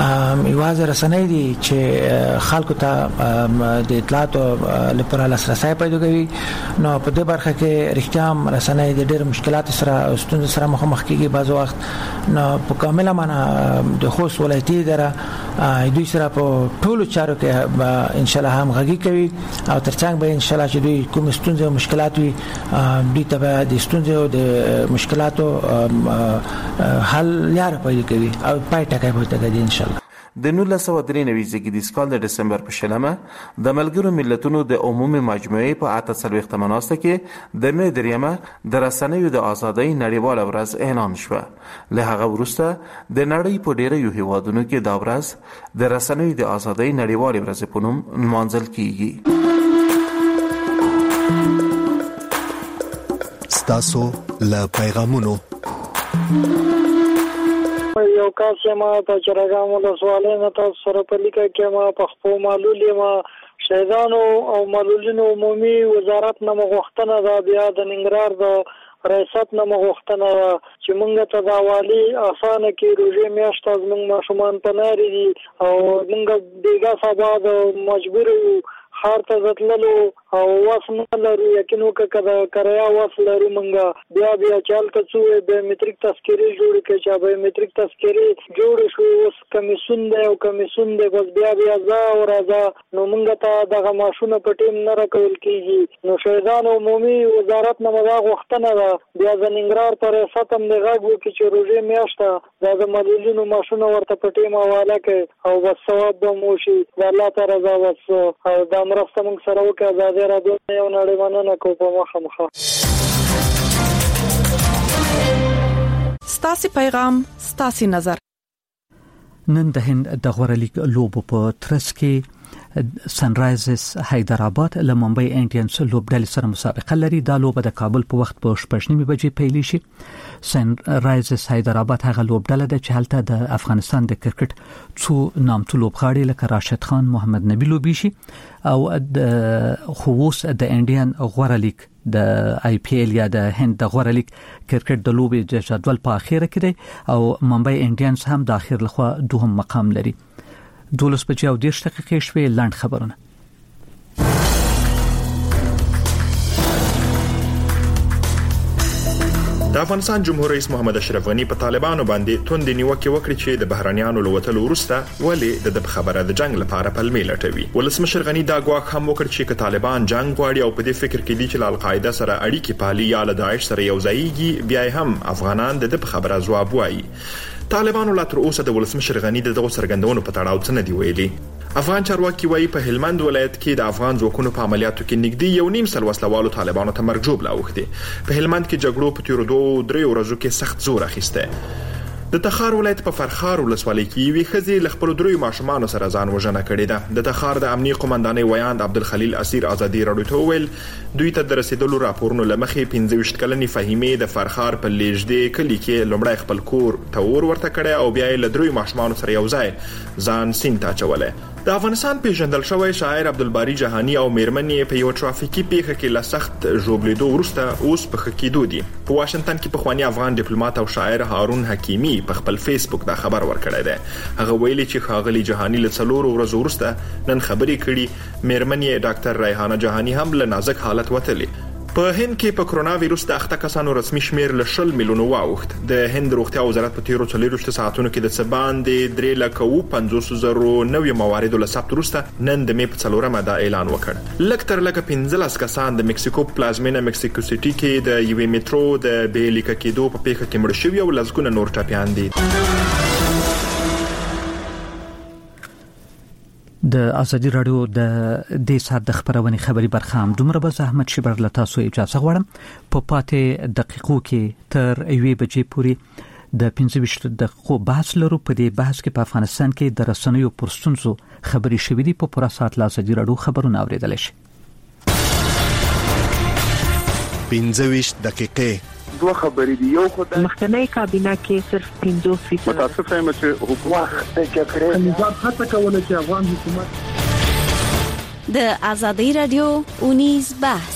یوازې رسنۍ دي چې خلکو ته د اطلاعاتو لپاره لاسرسی پیدا کوي. نو په دې برخه کې رښتیا هم رسنۍ د ډېر مشکلاتو سره او ستونزو سره مخامخ کېږي. بعض وخت نو په کامله معنا د خوست ولایتي اداره دوی سره په ټولو چارو کې ان شاء الله هم غږی کوي او ترڅنګ به ان شاء الله چې دوی کوم ستونزې او مشکلات وي دوی ته به د ستونزې او د مشکلاتو حل لاره پیدا کوي او پای ټکی به تګي ان شاء الله. د نولس سوه درې نوي زیږدیز کال د ډسمبر په شلمه د ملګرو ملتونو د عمومي مجموعې په اته څلوېښتمه ناسته کې د مې دریمه د رسنیو د ازادۍ نړیواله ورځ اعلان شوه. له هغه وروسته د نړۍ په ډیرو هیوادونو کې دا ورځ د رسنیو د ازادۍ نړیواله ورځ په نوم نمانځل کیږي. ستاسو له پیغامونو یو کاس ما په چرګام ولسوالۍ نه تاسو سره په لیکه کې ما په خپل معلولی ما شهیدانو او معلولینو عمومي وزارت نه مغوښتنه ده، بیا د ننګرهار د ریاست نه مغوښتنه ده چې موږ ته د والی اسانه کې روزي میاشت موږ ماشومان پناري دي او موږ بیګا سبا د مجبور خار ته ځتللو او واس نه لرو یقین وکړه د کریا واس لرو مونږه بیا بیا چالته څو بایومټریک تذکرې جوړ کړي چې بایومټریک تذکرې جوړ شو اوس کمیسون دی او کمیسون دی بس بیا بیا ځا او راځه نو مونږ ته دغه ماشونه په ټیم نه راکول کیږي نو شهیدان عمومي وزارت نه مدا غوښتنه ده بیا د ننګرهار پر ختم دی غږ وکړي چې روزه میاشته د معلولینو ماشونه ورته په ټیم حواله کړي او بس ثواب به مو شي د الله تعالی رضا وس او د مرسته موږ سره وکړه د رادیو یو نړۍ مننه کوم په مخه مخه ستاسي پیغام ستاسي نظر نن د هند د غوړه لیګ لوبو په ترڅ کې سن رایزرز حیدرآباد له ممبئی انډینز لوبډلې سره مسابقه لري. دا لوبه د کابل په وخت په شپږ نیمه بجې پیل شي. سن رایزرز حیدرآباد هغه لوبډله ده چې هلته د افغانستان د کرکټ څو نامتو لوبغاړي لکه راشد خان، محمد نبی لوبي شي او د خووس د انډین غوړه لیګ د آی پی ایل یا د هند د غوړه لیګ کرکټ د لوبې د جدول په اخیره کې دی او ممبئی انډینز هم د اخیر لخوا دوهم مقام لري. دولس بجې او دېرش دقیقې شوې. لاند خبرونه. د افغانستان جمهور رئیس محمد اشرف غنی په طالبانو باندې توند نیوکه وکړي چې د بهرانيانو لوتلو وروسته ولی د خبره د جنگ لپاره پلمې لټوي. ولسمشر غنی دا ګواښ هم وکړ چې طالبان جنگ غواړي او په دې فکر کې دي چې له القاعده سره اړیکې پالي یا له داعش سره یو ځایږي بیا هم افغانان د خبره ځواب وایي. طالبانو لا تر اوسه د ولسمشر غنی دغه څرګندونو په تړاو څه نه دی ویلي. افغان چارواکي وایي په هلمند ولایت کې د افغان ځواکونو په عملیاتو کې نږدې یو نیم سل وسلوالو طالبانو ته مرګ جوړ لاوښتي. په هلمند کې جګړو په تیرو دوه درې ورځو کې سخت زور اخیسته. د تخار ولایت په فرخار ولسوالۍ کې وی خزي ل خپل دروي ماشومان سره ځان وژنه کړې ده. د تخار د امنیه قومندانۍ ویاند عبدالخلیل اسیر ازادي راډیو ته ویل دوی ته درسیدلو راپورونو لمخې پنځه ویشت کلنې فهیمه د فرخار په لېږدې کلی کې لومړی خپل کور ته ور ورته کړي او بیا له دروي ماشومان سره یو ځای ځان سینتا چولې. د افغانستان پیژندل شوی شاعر عبدالباری جهانی او میرمنې په یو ټرافیکي پیښه کې له سخت ژوبلیدو وروسته اوس په خکېدو دي. په واشنگټن کې پخوانی افغان ډیپلوماټ او شاعر هارون حکیمی په خپل فیسبوک دا خبر ورکړی دی. هغه ویلي چې ښاغلي جهانی له څلورو ورځو وروسته نن خبرې کړي. میرمنې ډاکټر ریحانه جهانی هم له نازک حالت وتلي. په هند کې په کرونا وایروس د اخته کسانو رسمي شمیر له شل میلیونو واوښت. د هند روغتیا وزارت په تیرو څلوېښتو ساعتونو کې د څه باندې درې لکه او پنځوس زرو نوي مواردو له ثبت وروسته نن د مې په څلورمه دا اعلان وکړ. لږ تر لږه پنځلس کسان د مکسیکو پلازمینه مکسیکو سټي کې د یوې میټرو د بې لیکه کېدو په پیښه کې مړ شوي او لسګونه نور ټپیان دي. د ازادي راډیو د دې سات د خبرونې خبري برخه هم دومره به زحمت شبر له تاسو اجازه غواړم. په پاتې دقیقو کې تر یوې بجې پورې د پنځه ویشت دقیقو بحث لرو. په دې بحث کې په افغانستان کې د رسنیو پر ستونزو خبري شوې دي. په پوره سات له ازادي راډیو خبرونه اوریدل شي. پنځه ویشت دقیقې دوه خبرې دي. یو خدای مخکنی کابینه کې صرف پنځه فیصد متاسف یم چې حکومت د جګړې نظام هڅه کوله چې افغان حکومت د ازادي رادیو اونیز بحث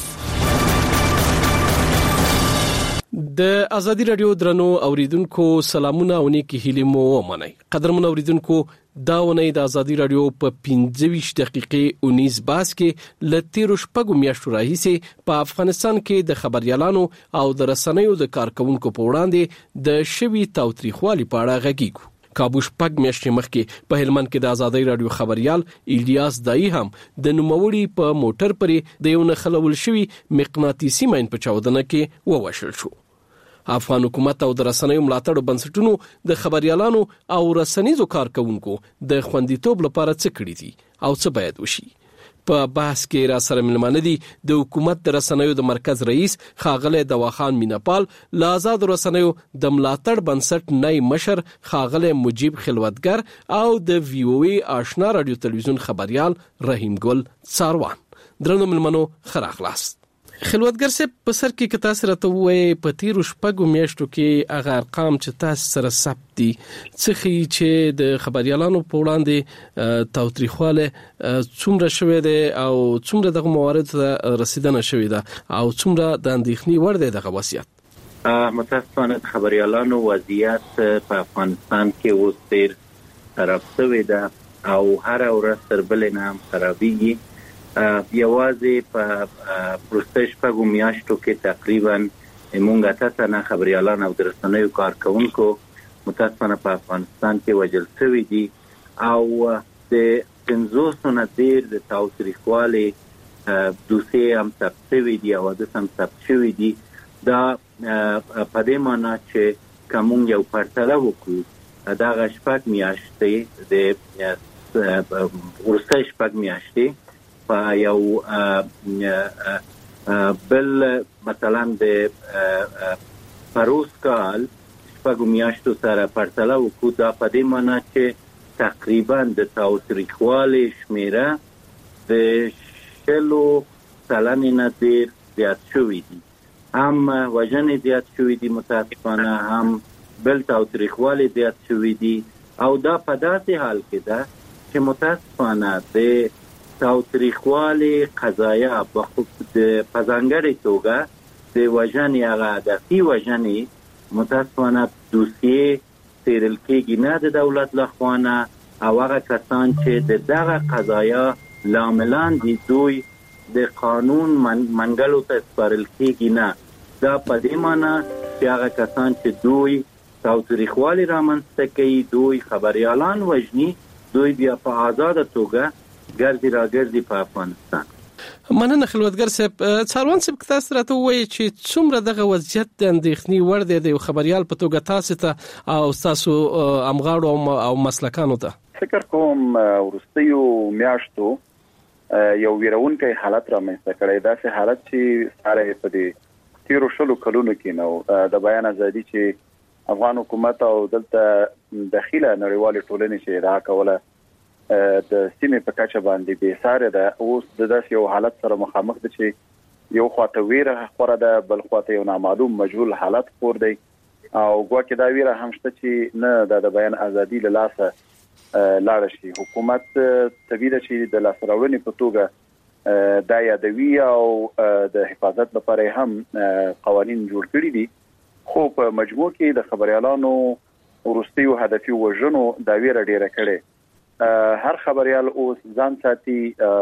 د ازادي رادیو درنو اوریدونکو سلامونه او نیکی هیله مو ومنئ. قدرمن اوریدونکو دا ونې د ازادي رادیو په پنځه ویشت دقیقې اونیز باس کې لتیرو شپږو میاشتو راهیسې په افغانستان کې د خبريالانو او د رسنیو د کارکونکو په وړاندې د شوي تاوتریخوالي په اړه غږیږو. کابو شپږ میاشتې مخکې په هلمند کې د ازادي رادیو خبريال الیاس دای هم د نوموړي په موټر پرې د یو نخلول شوی مقناطیسي ماین په چاودنه کې ووشل شو. افغان حکومت او د رسنیو ملاتړ بنسټونو د خبريالانو او رسنیزو کارکونکو د خوندیتوب لپاره څه کړی دي او څه باید وشي. په بحث کې را سره ملمانه دي د حکومت د رسنیو د مرکز رئیس خاغله دواخان میناپال، ل آزاد رسنیو د ملاتړ بنسټ نای مشر خاغله مجيب خلوتګر او د وی او ای آشنا رادیو تلویزیون خبريال رحیم ګل څاروان. درنو ملمنو خراخلاص خلوتګر سه په سر کې کتا سره ته وې په تیرو شپږو میاشتو کې هغه ارقام چې تاسو سره ثبت دي څخه چې د خبريالانو په وړاندې تاوتریخواله څومره شوې ده او څومره دغه موارد رسیدنه شوې ده او څومره د اندېښنې وړ ده دغه وضعیت. متاسفانه خبريالانو وضعیت په افغانستان کې اوس ډېر خراب شوی ده او هر ورځ تر بلې نه هم خرابېږي. یوازې په پروسه شپږو میاشتو کې تقریبا مونږ ته نه خبريالان او د رسنیو کارکونکو متاسفانه په افغانستان کې وژل شوي دي او د پنځوسو نه ډېر د تاوتریخوالي دوسیې هم ثبت شوي دي او حوادث هم ثبت شوي دي. دا په دې معنی چې که مونږ یو پرتله وکړو دغه شپږ میاشتې د وروستۍ شپږ میاشتې په یو بل مثلا د پروس کال شپږ میاشتو سره پرتله وکړو، دا په دې معنی چې تقریبا د تاوتریخوالي شمیره د شلو سلنې نه ډېر زیات شوي دي، هم وژنې زیات شوي دي متاسفانه، هم بل تاوتریخوالي زیات شوي دي. او دا په داسې حال کې ده چې متاسفانه د تاوتریخوالي قضایا په ځانګړې توګه د وژنې هغه هدفي وژنې متاسفانه دوسیې څېړل کېږي نه د دولت لخوا نه، او هغه کسان چې د دغه قضایا لاملان دي دوی د قانون منګلو ته سپارل کېږي نه. دا په دې معنی چې هغه کسان چې دوی تاوتریخوالي رامنځته کوي، دوی خبریالان وژني، دوی بیا په آزاده توګه ګرځي راګرځي په افغانستان. مننه خلوتګر صاحب. څاروان صاحب تاسو راته وایي چې څومره دغه وضعیت د اندېښنې وړ دی د خبريال په توګه تاسو ته او تاسو امغاړو او مسلکانو ته؟ فکر کوم ورستیو میاشتو یو ویرونکي حالت رامنځته کړی، داسې حالت چې ساره په دې تیرو شلو کلونو کې نو د بیان ازادي چې افغان حکومت او دلته داخله نړیوالې ټولنې چې را کوله د سیمې په کچه باندې به ساره ده. اوس د داس یو حالت سره مخامخ دي چې یو خواته ویره خوره ده، بل خواته یو نامعلوم مجهول حالت خور دی، او ګواکې دا ویره هم شته چې نه د بیان ازادي له لاسه لاړ شي. حکومت تبیده چې د لاسراوړنې په توګه دا یادوي او د حفاظت لپاره هم قوانین جوړ کړي دي، خو په مجموع کې د خبريالانو ورستیو هدفي وژنو دا ویره ډیره کړي. هر خبريال اوس ځان ساتي،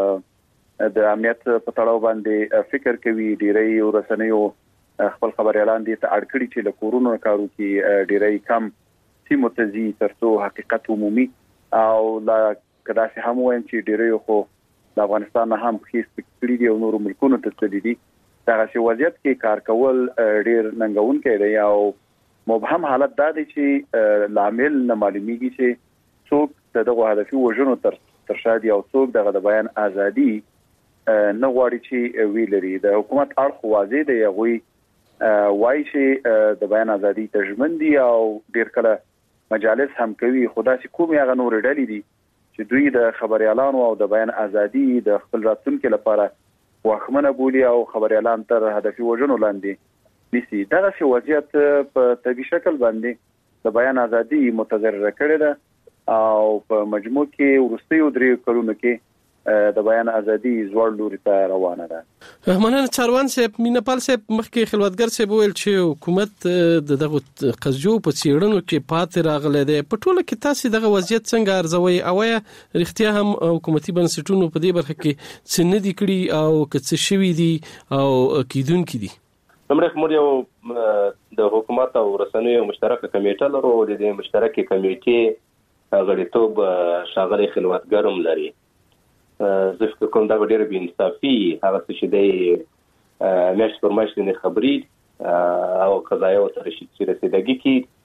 د امنیت په تړاو باندې فکر کوي، ډیری ورسنیو خپل خبريالان دي ته اړ کړي چې له کورونو کارو کې ډیری کم سیمو ته ځي ترڅو حقیقت عمومي او لا کدا چې هم وایم چې ډیری خو د افغانستان نه هم خېس پکړي دي او نور ملکونو ته تللي دي. دا چې وضعیت کې کار کول ډیر ننګونکي دی او مبهم حالت دا دی چې لامل نه معلومیږي چې څوک دغه هدفي وژنو تر تر شادي او څوک دغه د بیان ازادي نه غواړي چې وی لري. د حکومت اړخ واضح دی، غوي وایي چې د بیان ازادي تضمین دي او ډیر کله مجالس هم کوي، خدا چې کومه هغه نور ډلې دي چې دوی د خبريالانو او د بیان ازادي د خپل راتلونکو لپاره واخمنه بولی او خبريالان تر هدفي وژنو لاندې نيسي. دغه څه وضعیت په طبي شکل باندې د بیان ازادي متضرر کړي ده او په مجموع کې ورستیو درې کلونو کې د بیان ازادي زوړ لوري ته روانه ده. مننه څاروان صاحب. مینپال صاحب مخکې خلوتګر صاحب ویل چې حکومت د دغه قضیو په څیړنو کې پاتې راغلی دی. په ټوله کې تاسو دغه وضعیت څنګه ارزوي او یا رښتیا هم حکومتي بنسټونو په دې برخه کې څه نه دي کړي او څه شوي دي او کیدونکي دي؟ زموږ موږ یو د حکومت او رسنیو مشترکه کمیټه لرو، د دې مشترکه کمیټې غړیتوب ښاغلی خلوتګر هم لري. زه فکر کوم دا ډېره بې انصافي هغه څه چې دی میاشت پر میاشت نه خبري او قضایا ورسره چې رسیدګي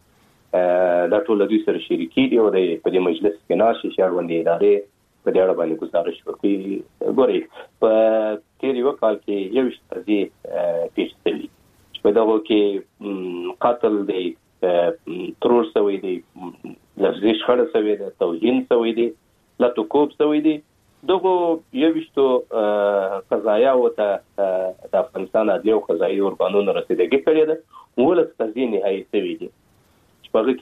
کې دا ټول دوی سره شریکي دي او د په دې مجلس کې ناشي چې اړوندې ادارې په دې اړه باندې گزارش وکړي. ګورئ په تیر یو کال کې یو شتازي پیښ شوي چې په دغه کې قتل دی، ترور سوی دی، لفظي شخړه سوی دی، توهین سوی دی، لټوکوب سوی دی. دغه یوشتو قضایا او ته د افغانستان عدلیه او قضایي ارګانونو رسیدګي کړې ده، ولس تزیین نهایي سوی دی چې په هغه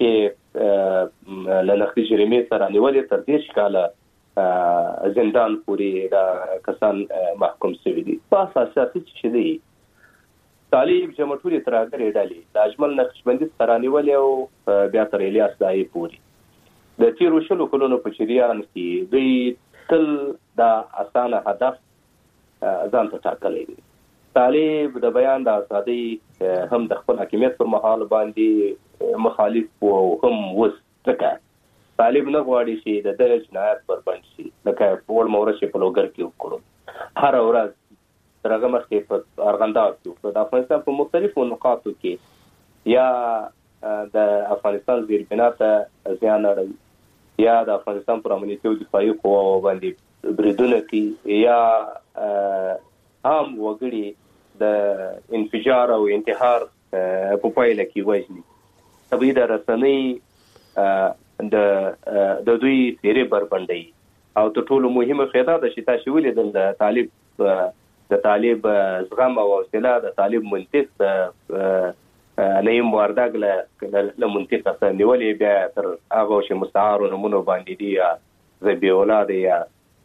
کې له نقدي جریمې سره نیولې تر دې شکاله زندان پورې دا کسان محکوم سوي دي. په اساساتي چې دی طالب جمهوریت ترګرې ډالي د اجمل نقشبندي سره نیولې او بیا تر الیاس دای پورې د تیرو شلو کلونو په چریان کې دوی تل دا اسانه هدف ځان ته ټاکلی دی. طالب د بیان د ازادۍ هم د خپل حاکمیت پر مهال باندې مخالف او هم وس ځکه طالب نه غواړي چې د دغه جنایت بربند شي. لکه په وړ مورث په لوګر کې وکړو هر ورځ تر هغه مخکې په ارغنداب کې د افغانستان په مختلفو نقاطو کې یا د افغانستان زیربنا ته زیان اړوي یا د افغانستان پر امنیتي او دفاعي قواو باندې بریدونه کوي یا عام وګړي د انفجار او انتحار په پایله کې وژني. طبیعي د رسنۍ د د دوی څیرې بربندوي او تر ټولو مهمه خیدا د چې تاسو ولیدل د طالب د طالب زغم او حوصله د طالب منطق نیم وردګ له منطق څخه نیولې بیا تر هغه چې مستعار نمونه باندې دی یا زبی اولاد یا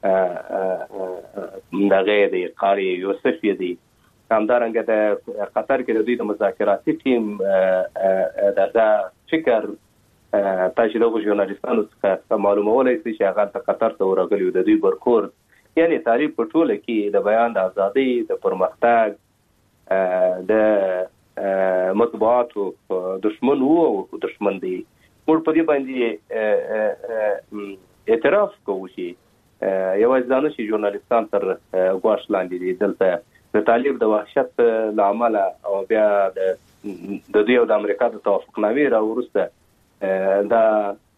دغه د قاری یوسف دی همدارنګه د قطر کې د دوی د مذاکراتي ټیم دغه فکر تاسو د ژورنالیستانو څخه معلومولای شئ چې هغه د قطر ته ورغلي د دوی برکور یعنی تعریف په ټوله کې د بیان د ازادۍ د پرمختګ د مطبوعاتو دشمن وو او دشمن دی. موږ په دې باندې اعتراف کوو چې یوازې ځانه چې ژورنالیستان تر ګواښ لاندې دي. دلته د طالب د وحشت له امله او بیا د دوی او د امریکا د توافقنامې راوروسته دا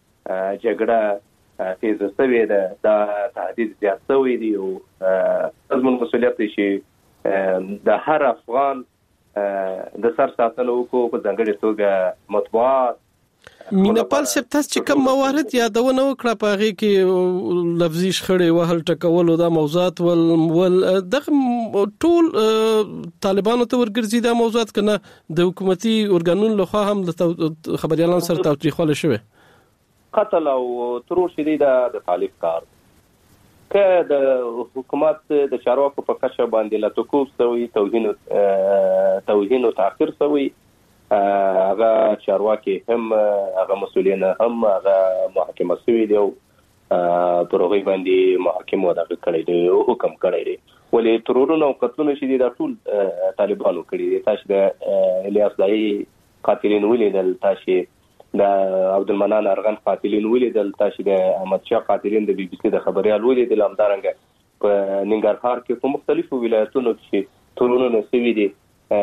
جګړه تیزه شوې ده، دا تهدید زیات شوی دی او زموږ مسؤلیت دی چې د هر افغان د سر ساتنه وکړو، په ځانګړې توګه مطبوعات. مینپال صاحب تاسو چې کوم موارد یادونه وکړه په هغه کې لفظي شخړې وهل ټکول او دا موضوعات ول ول دغه ټول طالبانو ته ورګرځي دا موضوعات کنه د حکومتي ارګانونو لخوا هم د خبريالانو سره تاوتریخواله شوه. قتل او ترور شدید د طالب کار که د حکومت د چارواکو په کچه باندې لا توکوب سوی توهین توهین او تاخير سوی هغه چارواکي هم هغه مسؤلین هم هغه محاکمه شوی دی او پروغي باندې محاکمه دغه کړی دی او حکم کړی دی. ولې ترورونه او قتلونه شدي د ټول طالبانو کړی دي. تاسو د الیاس دای قاتلین ولیدل، تاسو د عبدالمنان ارغن قاتلین ولیدل، تاسو د احمد شاه قاتلین د بي بي سي د خبريال ولیدل. همدارنګه په ننګرهار کې په مختلفو ولایتونو کې ترورونه شوي دي.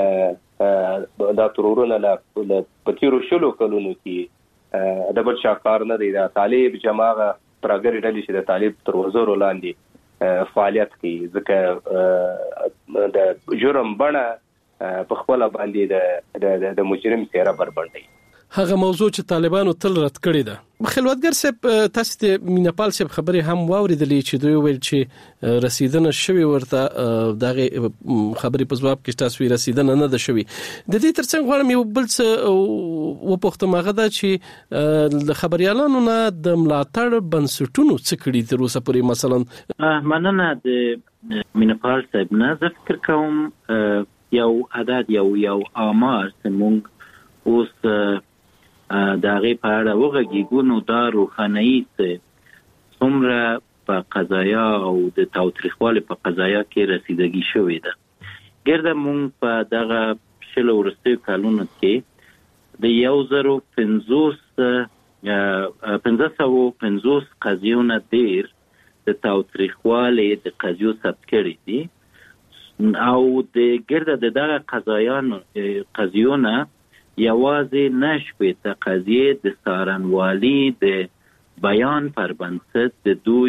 دا ترورونه له پتیرو شلو کلونو کې د بل شاکار نه دی. د طالب جماعه پرګری ډلې چې د طالب تر وزرو لاندې فعالیت کوي ځکه د جرم بڼه په خپل باندې د د مجرم څیره بربندوي. هغه موضوع چې طالبانو تل رد کړی ده. خلوتګر صاحب تاسو ته مینپال صاحب خبري هم واوریدلې چې دوی ویل چې رسیدنه شوی ورته دغه خبري په جواب کې تاسو رسیدنه نه ده شوی. د دې ترڅنګ غواړم یو بل څه و پوښتنه مغه ده چې د خبريالانو نه د ملاتړ بنسټونو څخه کړي تر اوسه پورې مثلا مننه د مینپال صاحب نه زه فکر کوم یو عدد یو یو آمار سمونږ اوس دا غي په اړه وغږیږو نو دا روخانه‌ای څه څومره په قضایا او د تاوتریخوالي په قضایا کې رسیدګي شوې ده. ګرده مونږ په دغه شلو ورستي کالونو کې د یو زرو پنځوس پنځه سوه پنځوس قضیونه ډیر د تاوتریخوالي د قضیو ثبت کړي دي او د ګرده د دغه قضایانو قضیونه یوازې نشوي ته قضیه د سارنوالي د بیان پر بنسټ د دوی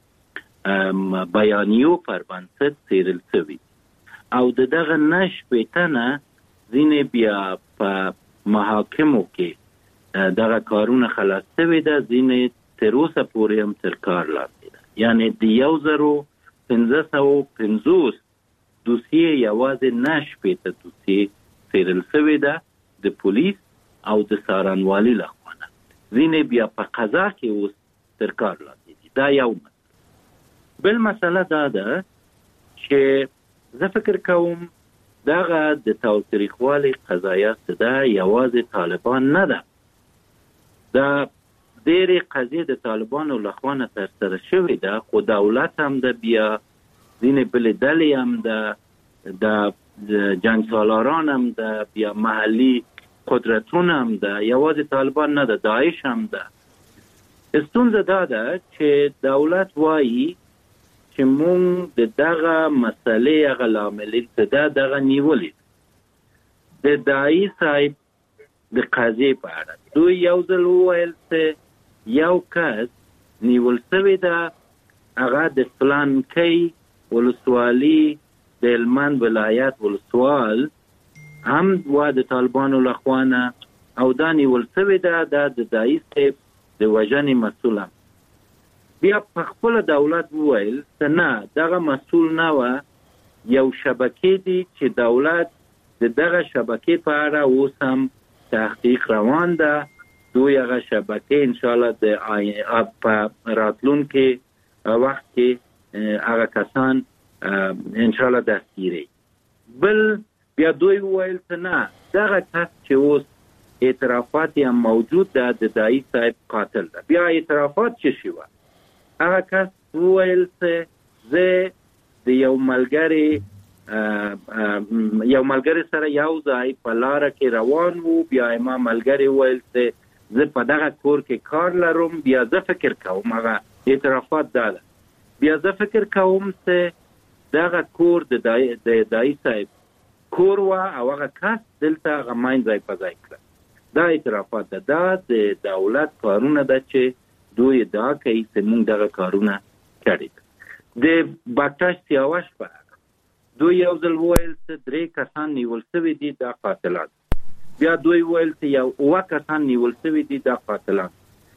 د بیانیو پر بنسټ څیرل شوی او د دغه نشوي ته نه ځینې بیا په محاکمو کې دغه کارونه خلاص شوی ده، ځینې تر اوسه پورې هم تر کار لاندې ده. یعنی د یو زرو پنځه سوه پنځوس دوسیې یوازې نشوي ته دوسیې څیرل شوی ده د پولیس او د سارنوالي لخوا نه، ځینې بیا په قضا کې اوس تر کار لاندې دي. دا یو مسله. بل مسله دا ده چې زه فکر کوم دغه د تاوتریخوالي قضایا څه ده یوازې طالبان نه ده، دا ډېرې قضیې د طالبانو لخوا نه ترسره شوې ده، خو دولت هم د بیا ځینې بل ډلې هم د د جنگ سالاران هم د بیا محلي قدرتونه هم د یوازې طالبان نه د داعش هم ده. ستونزه دا ده چې دولت وایي چې مونږ د دغه مسلې هغه لاملین څه ده دغه نیولې د داعی صاحب د قضیې په اړه دوی یو ځل وویل چې یو کس نیول شوی ده هغه د فلانکۍ ولسوالي د هلمند ولایت ولسوال هم و د طالبانو لخوانه او دا نیول شوی ده د داعی صاحب د وژنې مسؤل هم. بیا په خپل دولت وویل چې نه دغه مسؤل نه و یو شبکې دي چې دولت د دغه شبکې په اړه اوس هم تحقیق روان ده. دوی هغه شبکې انشاءالله د په راتلونکي وخت کې هغه کسان انشاءالله دستگیری. بل بیا دوی وویل چې نه دغه کس چې اوس اعترافات هم موجود ده د داعی صاحب قاتل ده. بیا اعترافات چې شوه هغه کس وویل چې زه د یو ملګری یو ملګری سره یو ځای په لاره کې روان وو بیا ما ملګری وویل چې زه په دغه کور کې کار لرم بیا زه فکر کوم هغه اعترافات ده بیا زه فکر کوم چې دغه کور د داعی صاحب کور و او هغه کس دلته هغه ماین ځای په ځای کړه. دا اعترافات ده دا د دولت کارونه ده چې دوی دا کوي چې موږ دغه کارونه کړي. د بټاش سیاوش په دوی یو ځل وویل چې درې کسان نیول شوي دي دا قاتلان. بیا دوی وویل چې یو اووه کسان نیول شوي دي دا قاتلان.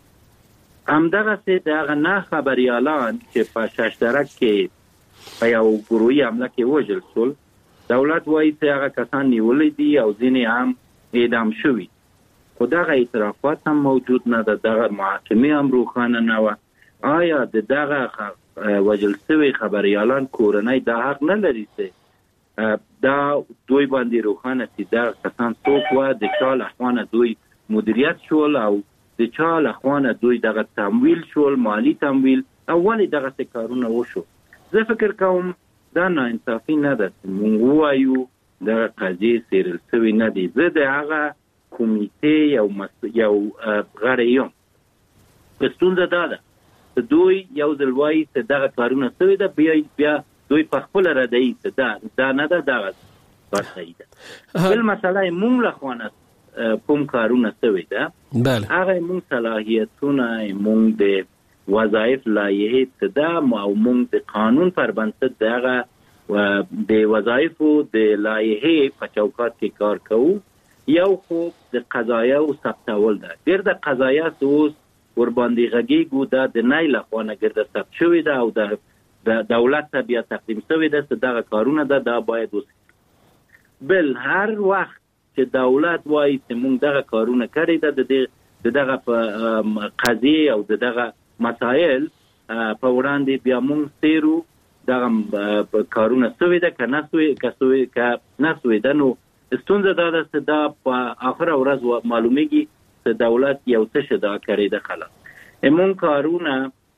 همدغسې د هغه نه خبریالان چې په ششترک کې په یو ګروهي حمله کې وژل شول دولت وایي چې هغه کسان نیولي دي او ځینې هم اعدام شوي خو دغه اعترافات هم موجود نه ده دغه محاکمې هم روښانه نه وه. آیا د دغه وژل شوي خبریالان کورنۍ دا حق نه لري چې دا دوی باندې روښانه چې دغه کسان څوک وه د چا لخوانه دوی مدیریت شول او د چا لخوانه دوی دغه تمویل شول مالی تمویل او ولې دغسې کارونه وشو. زه فکر کوم دا ناانصافي نه ده چې مونږ ووایو دغه قضیې څېړل شوي نه دي. زه د هغه کمیټې یو مس... یو غړی یم. ستونزه دا ده چې دوی یو ځل وایي چې دغه کارونه شوي ده بیا بیا دوی په خپله ردوي چې دا دا نه ده دغه کار صحیح ده. بل مسله یې مونږ لخوانه کوم کارونه شوي ده هغه مونږ صلاحیتونه مونږ د وظایف لایحې څه ده او موږ د قانون پر بنسټ دغه د وظایفو د لایحې په چوکاټ کې کار کوو. یو خو د قضایاو ثبتول ده. ډېر د قضایا اوس ورباندې غږیږو دا د نای لخوانه ګرده ثبت شوې ده او د دولت ته بیا تقدیم شوې ده چې دغه کارونه ده دا باید وسي. بل هر وخت چې دولت وایي چې موږ دغه کارونه کړي ده د دغه قضیې او د دغه مسائل په وړاندې بیا مونږ څېړو دغه کارونه شوي ده که نه شوي ده نو ستونزه دا ده چې دا په آخره ورځ معلومیږي چې دولت یو څه شي دا کړی ده. خلاص مونږ کارونه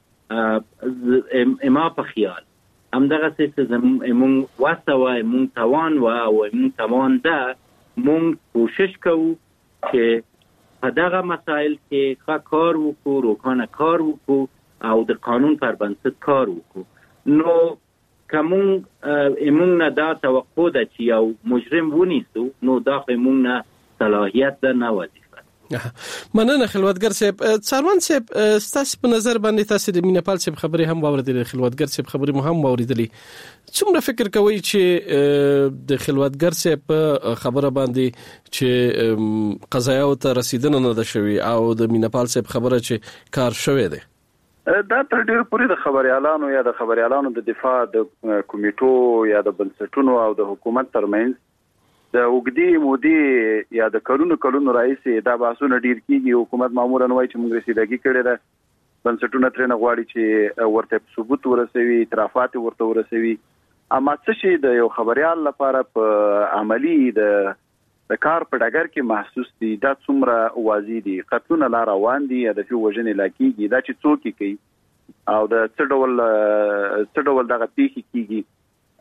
اما په خیال همدغسې چې مونږ وسه وه مونږ توان وه او مونږ توان ده مونږ کوشش کوو چې په دغه مسائل کې ښه کار وکړو روښانه کار وکړو او د قانون پر بنسټ کار وکړو. نو که مونږ مونږ نه دا توقع ده چې یو مجرم ونیسو نو دا خو مونږ نه صلاحیت ده نه وظیفه. مننه خلوتګر صاحب. څاروان صاحب ستاسو په نظر باندې تاسو د مینپال صاحب خبرې هم واوریدلې خلوتګر صاحب خبرې مو هم واوریدلې څومره فکر کوي چې د خلوتګر صاحب په خبره باندې چې قضایا ته رسیدنه نه ده شوی او د مینپال صاحب خبره چې کار شوی دی دا تر ډیره پورې د خبريالانو یا د خبريالانو د دفاع د کمیټو یا د بنسټونو او د حکومت ترمنځ د وګړي مودي یا د کلونو کلونو رئیس دا باسونه ډیر کیږي. حکومت معمولا وایي چې موږ رسیدګي کړې ده بنسټونه ترنه غواړي چې ورته ثبوت ورسوي اعترافات ورته ورسوي. اما څه شي د یو خبريال لپاره په عملی د د کار په ډګر کې محسوس دي دا څومره واضح دي قطونه لا روان دي د فی وجنې لاکیږي دا چې څوک کوي او د څه ډول څه ډول دغه پیښې کیږي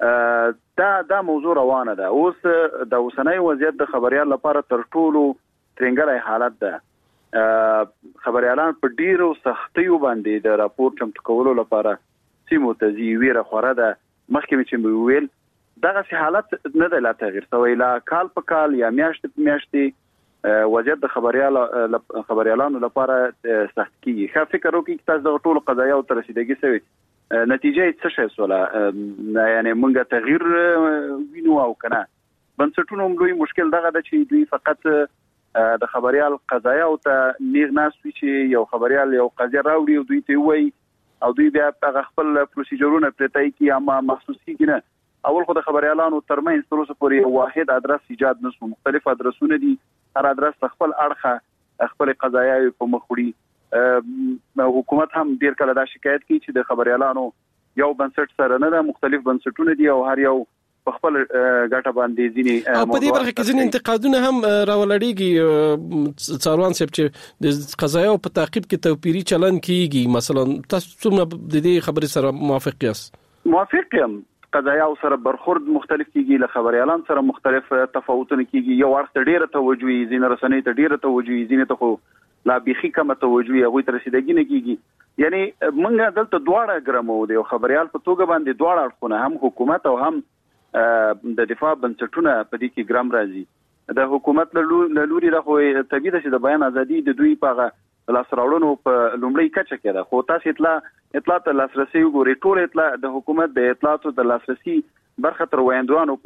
دا دا موضوع روانه ده. اوس د اوسنۍ وضعیت د خبريال لپاره تر ټولو ترنګلای حالت ده. خبريالان په ډیرو سختیو باندې د راپور چمتو کولو لپاره سیمو ته ځي، ویره خوره ده. مخکې چې ویل دغه حالت نه ده لا تغیر شوی، لا کال په کال یا میاشت په میاشتې وضعیت د خبريال خبريالانو لپاره سخت کیږي. ښه فکر وکړئ چې تاسو د ټولو قضايا او ترسیدګي سوي نتیجه څه شي سوله، یعنی موږ تغییر وینو او کنه. بنسټونو لوی مشکل دغه د چې دوی فقط د خبريال قضايا او ته نیغ ناس وي چې یو خبريال یو قضیه راوړي او دوی ته وایي او دوی بیا په خپل پروسیجرونه پرتای کی اما محسوسي کنه. اول خو د خبريالانو ترمنځ تر اوسه پورې واحد ادرس ایجاد نشو، مختلف ادرسونه دي، هر ادرس خپل اړخه خپل قضايا په مخ وړي. حکومت هم ډیر کله دا شکایت کوي چې د خبريالانو یو بنسټ سره نه ده، مختلف بنسټونه دي او هر یو په خپل ګټه باندې ځینی او په دې برخه کې ځینې انتقادونه هم راولړيږي. څاروان صاحب چې د قضايا په تعقیب کې توپیری چلن کیږي، مثلا تاسو څومره د دې خبرې سره موافق یاست؟ موافق یم. قضايا سره برخورد مختلف کیږي، له خبريالان سره مختلف تفاوتونه کیږي. یو ورته ډیره توجهي زین رسنۍ ته ډیره توجهي زین ته خو لا بيخي کومه توجهي هغه تر رسیدګي نه کیږي. یعنی موږ دلته دواړه ګرمو دی خبريال په توګه باندې دواړه اړخونه هم حکومت او هم د دفاع بنسټونه په دې کې ګرام راځي. د حکومت له لوري د خو طبيعي د بیان ازادي د دوی په لاسراوړنو په لومړی کچه کې ده، خو تاسو اطلاع اطلاع ته لاسرسي وګورئ. ټول اطلاع د حکومت د اطلاعاتو د لاسرسي برخه تر ویندوانو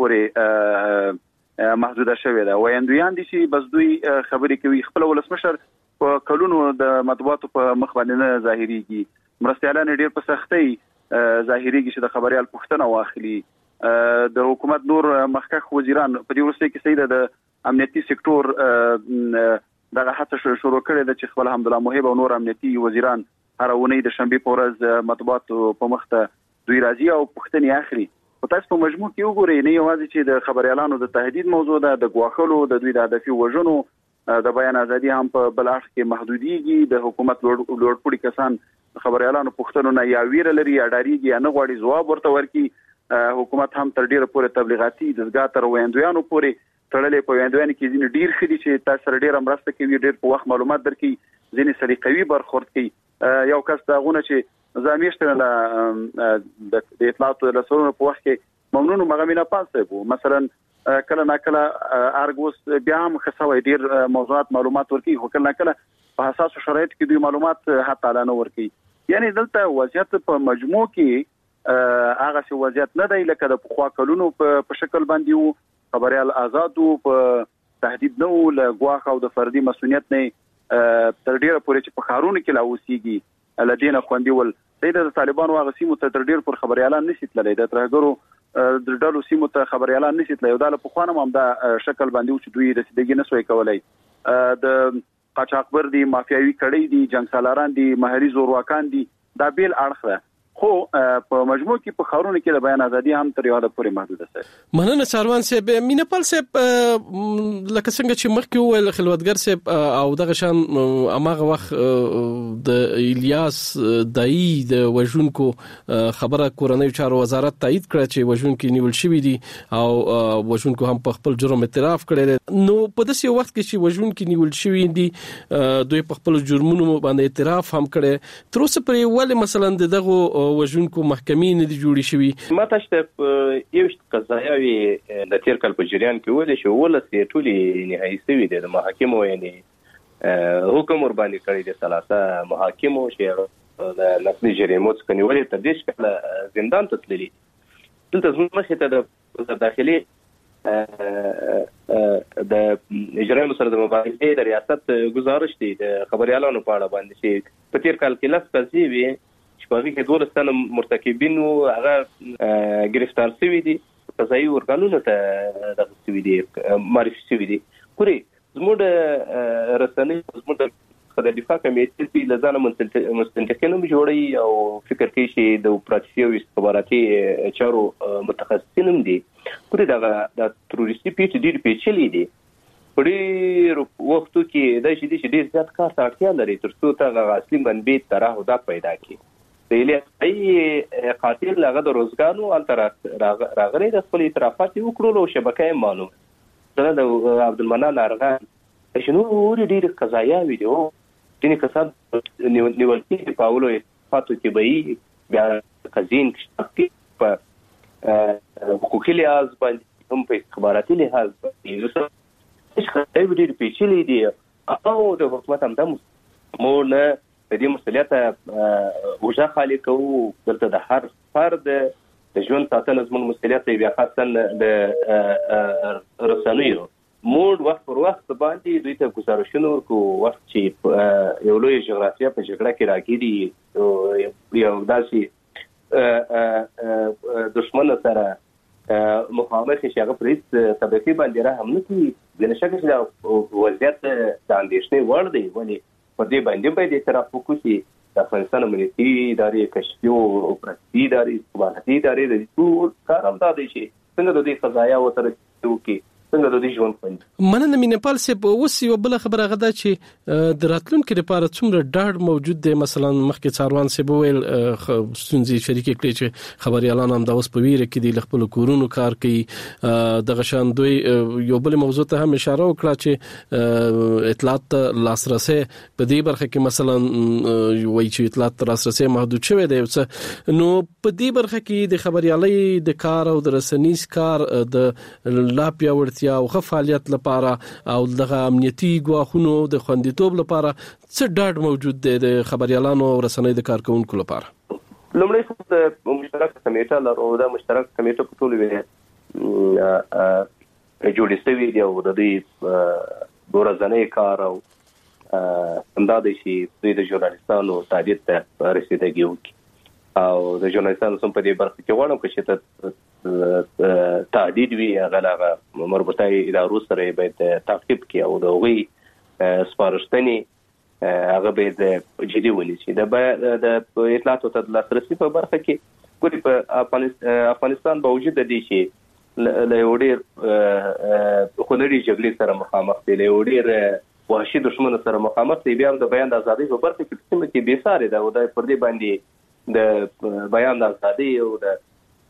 پورې محدوده شوې ده. ویندویان دي چې بس دوی خبرې کوي، خپل ولسمشر په کلونو د مطبوعاتو په مخ باندې نه ظاهريږي، مرستيالان ډېر په سختۍ ظاهريږي چې د خبريال پښتنه واخلي. د حکومت نور مخکخ وزیران په دې ورسته کې سیده د امنیتي سکتور دغه هڅه شروع کړې ده چې خپل حمدالله محب او نور امنیتي وزیران هر اونۍ د شنبه په ورځ مطبوعات په مخ ته دوی راځي او پښتني اخري. په تاسو په مجموع کې وګورئ نه یوازې چې د خبريالانو د تهدید موضوع ده، د غواخلو د دوی د هدفي وژنو د بیان ازادي هم په بل اړخ کې محدوديږي. د حکومت لوړپوړي کسان خبريالانو پښتنو نه یا ویره لري یا ډاریږي یا نه غواړي ځواب ورته ورکړي. حکومت هم تر ډیره پورې تبلیغاتي دزګا تر ویندویانو پورې تړلې په ویندویانو کې ځینې ډیر خدي چې تاسو سره ډیر مرسته کوي، ډیر په وخت معلومات درکې، ځینې سلیقوي برخورد کوي. یو کس داغونه چې زمیشته له د اطلاعاتو رسولو په وخت کې ممنون مغامینه پاسه مثلا کله نا کله ارګوس بیا هم خصوي ډیر موضوعات معلومات ورکي، خو کله نا کله په حساس شرایط کې دوی معلومات حتی لا نه ورکي. یعنی دلته وضعیت په مجموع کې هغه څه وضعیت نه دی لکه د پخوا کلونو په شکل باندې وو. خبريال آزاد او په تهدید نه ول غواخ او د فردي مسؤلیت نه تر ډیره پورې چې په خارونه کې لا اوسېږي لدينا خوندي ول د طالبانو هغه سیمو ته تر ډیر پر خبريالان نشي تللی، د ترهګرو د ډلو سیمو ته خبريالان نشي تللی. دا په خوانم هم دا شکل باندې چې دوی رسیدګي نه سوی کولای. د قاچاقبر دي، مافیاوي کړي دي، جنگ سالاران دي، مهري زورواکان دي، دا بیل اړخ ده. خو په مجموع کې په خارونه کې د بیان ازادي هم تر یو حد پورې محدوده ده. مننه څاروان صاحب. مینپال صاحب لکه څنګه چې مخکې وویل خلوتګر صاحب او دغه شان اماغه وخت د الیاس دای د وژونکو خبره کورنۍ چارو وزارت تایید کړه چې وژونکو نیول شوی دي او وژونکو هم په خپل جرم اعتراف کړی. نو په داسې وخت کې چې وژونکو نیول شوی دي دوی په خپل جرمونو باندې اعتراف هم کړي، تر اوسه پرې ولې مثلا دغه وژونکو محکمې نه دي جوړې شوي؟ ما تاسو ته یو قضایاوي د تیر کال په جریان کې ولې شو ولې ټولي نهایي سوي دي د محاکمو، یعنی حکم ور باندې کړی د ثلاثه محاکمو چې د نقلي جریمو څخه نیولې تر دې شکل زندان ته تللي. دلته زموږ ته د داخلي د اجرایي سره د مباحثې د ریاست گزارش دي د خبريالانو په اړه باندې چې په تیر کال کې لاس قضیې وي چې په هغه کې دوه ستنه مرتکبین او هغه گرفتار شوي دي، قضایي ورګانونو ته د شوي دي معرفي شوي دي. ګوري زموږ رسنۍ زموږ د دفاع کمیټې په لزانه مستنتقینو جوړي او فکر کوي چې د اپراتیفي او استخباراتي چارو متخصصین دي. ګوري دا د تروریستي پیچ ډیر پیچلي دي. په ډیر وختو کې د شې د ډیر زیات کار ته اړتیا لري ترڅو ته اصلي منبع تراه دا پیدا کړي. ویلي ای قاتل هغه د روزګانو التر راغلي د خپل اعترافات وکړو او شبکې معلوم سره د عبدالمنان ارغان شنو ورې ډېر قضایا ویډیو ځینې کسان نیول کېږي په اولو اعترافاتو کې به یې بیا قضین په حقوقي لحاظ باندې هم په استخباراتي لحاظ باندې ډېر پیچلي دي او د حکومت همدا مور نه د دې مسؤلیت وجه خالي کوو دلته د هر فرد د ژوند ساتنه زموږ مسؤلیت دی بیا خاصه د رسنیو موږ وخت پر وخت باندې دوی ته ګزارشونه ورکو وخت چې یو لوی جغرافیه په جګړه کې راګیري یو داسې دشمن سره مقاومت چې هغه پرېس طبقي باندې را هم نه کوي د نشکه چې د وضعیت د اندېښنې وړ دی ولې په دې باندې باید اعتراف وکړو چې د افغانستان امنیتي ادارې کشفي او پرستي ادارې استخباراتي ادارې د ټول کار هم دا دی چې څنګه د دې قضایا وتر وکړي څنګه د دې ژوند خوند مننه مینپال سه په اوس یو بل خبره غدا چې د راتلونکو لپاره څومره ډاډ موجود دی مثلا مخکې څاروان سه بویل ستونزې شریک کړي چې خبريالان هم د اوس په ویره کې د خپل کورونو کار کوي د غشان دوی یو بل موضوع ته هم اشاره وکړه چې اطلاعات لاسرسي په دې برخه کې مثلا وایي چې اطلاعات لاسرسي محدود شوی دی نو په دې برخه کې د خبريالي د کار او د رسنیز کار د لا پیاوړ او غو فعالیت لپاره او دغه امنیتي ګواښونو د خوندیتوب لپاره څه ډاډ موجود دی د خبريالانو او رسنۍ د کارکونکو لپاره لومړی خو د مشترک کمیټه لرو دا مشترک کمیټه په ټولو ویل ا جوړې شوې دی او د دې ورځنی کار او همدا د شي د ژورنالستانو تعدید ته رسیدګي وکړي او د ژورنالستانو سم په دې برخه کې وړاندې کوي چې تعدید وی غلاغه مربوطه ادارو سره باید تعقیب کی او د وی سپارښتنې هغه باید جدي ونیسي د د اطلاعات او لاسرسي په برخه کې ګوري په افغانستان باوجود د دې چې له وړي خونړي جګړې سره مخامخ دي له وړي وحشي دښمن سره مخامخ دي بیا د بیان د ازادۍ په برخه کې څه کې بي ساري ده او د پر دې باندې د بیان د ازادۍ او د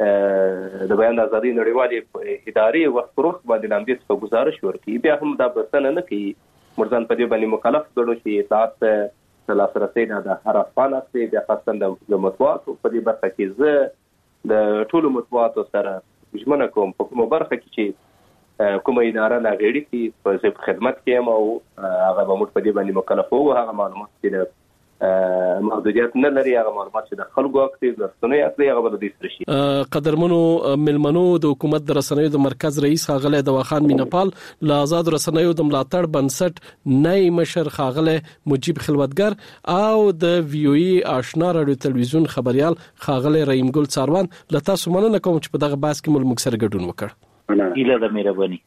د بیان ازادي نړیوالې ادارې وخت پر وخت باندې لامدې څخه گزارش ورکړي بیا هم دا بسنه نه کوي مرزان په دې باندې مکلف ګڼو چې اطلاعات د لاسرسي نه د هر افغان اخلي بیا خاصه د مطبوعاتو په دې برخه کې زه د ټولو مطبوعاتو سره ژمنه کوم په کومه برخه کې چې کومه اداره لا غړي کې په خدمت کې هم او هغه به موږ په دې باندې مکلف وو هغه معلومات چې محدودیت نه لري هغه معلومات چې د خلکو اکتیو درسونه اخلي هغه به د دې شي قدرمنو ملمنو د حکومت د رسنیو د مرکز رئیس خاغله دواخان مینپال ل آزاد رسنیو د ملاتړ بنسټ نای مشر خاغله مجيب خلوتګر او د وی او ای آشنا رادیو تلویزیون خبريال خاغله رحیم ګل څاروان لته سمونه کوم چې په دغه باس کې مل مکسر ګډون وکړ اله د مهرباني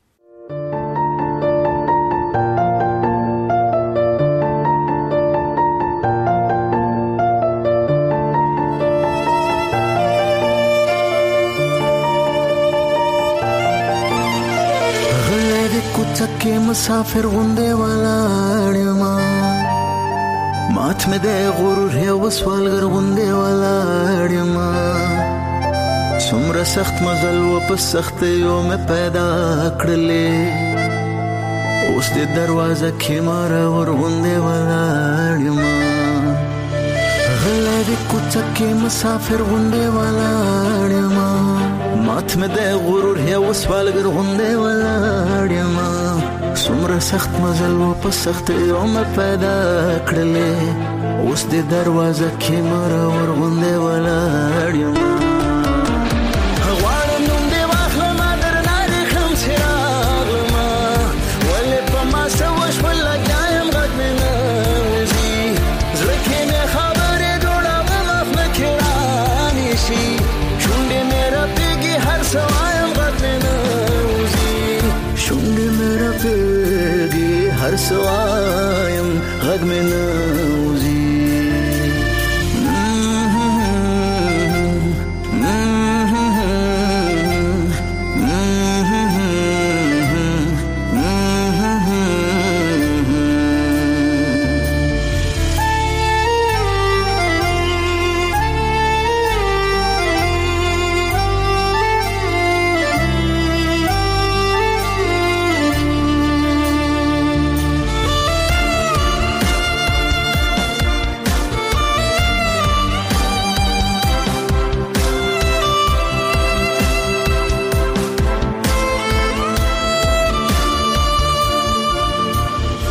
تکه مسافر غونډه ولاړ ما مات مې د غرور هي وسوالګر غونډه ولاړ ما څومره سخت مزل و په سخت یو مې پیدا کړلې اوس د دروازه کې مار ور غونډه ولاړ ما غلا د کوڅه کې مسافر غونډه ولاړ ما مات مې د غرور هي وسوالګر غونډه ولاړ ما څومره سخت مزل و په سخت یو مې پیدا کړلې اوس د دروازه کې مار ور غونډه ولاړ ما غواړم نوم دې واخلم در نه خم سراغ ما ولې په ما سوش ولا ګایم غږ مې نه وزي زړه کې مې خبرې جوړه مخ نه کړانی شي شونډې مې رپېږي هر سوایم غږ مې نه وزي شونډې مې رپېږي هر سوایم غږ مې نه وزي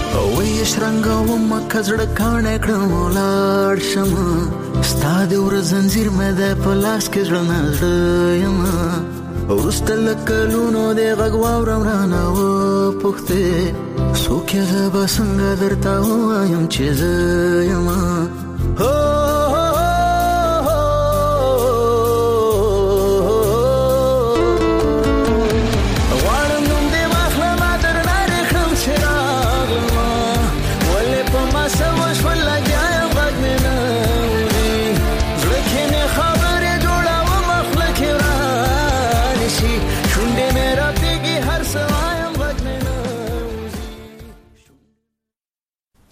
وې شرنګ و مکه زړه کانه کړم لاړ شم ستا د ور زنجیر مې د پلاس کې زړه نازړ یم ورستل کلونو د غږ واورم رانه و پخته سوکه زبا څنګه درته وایم چې زه یم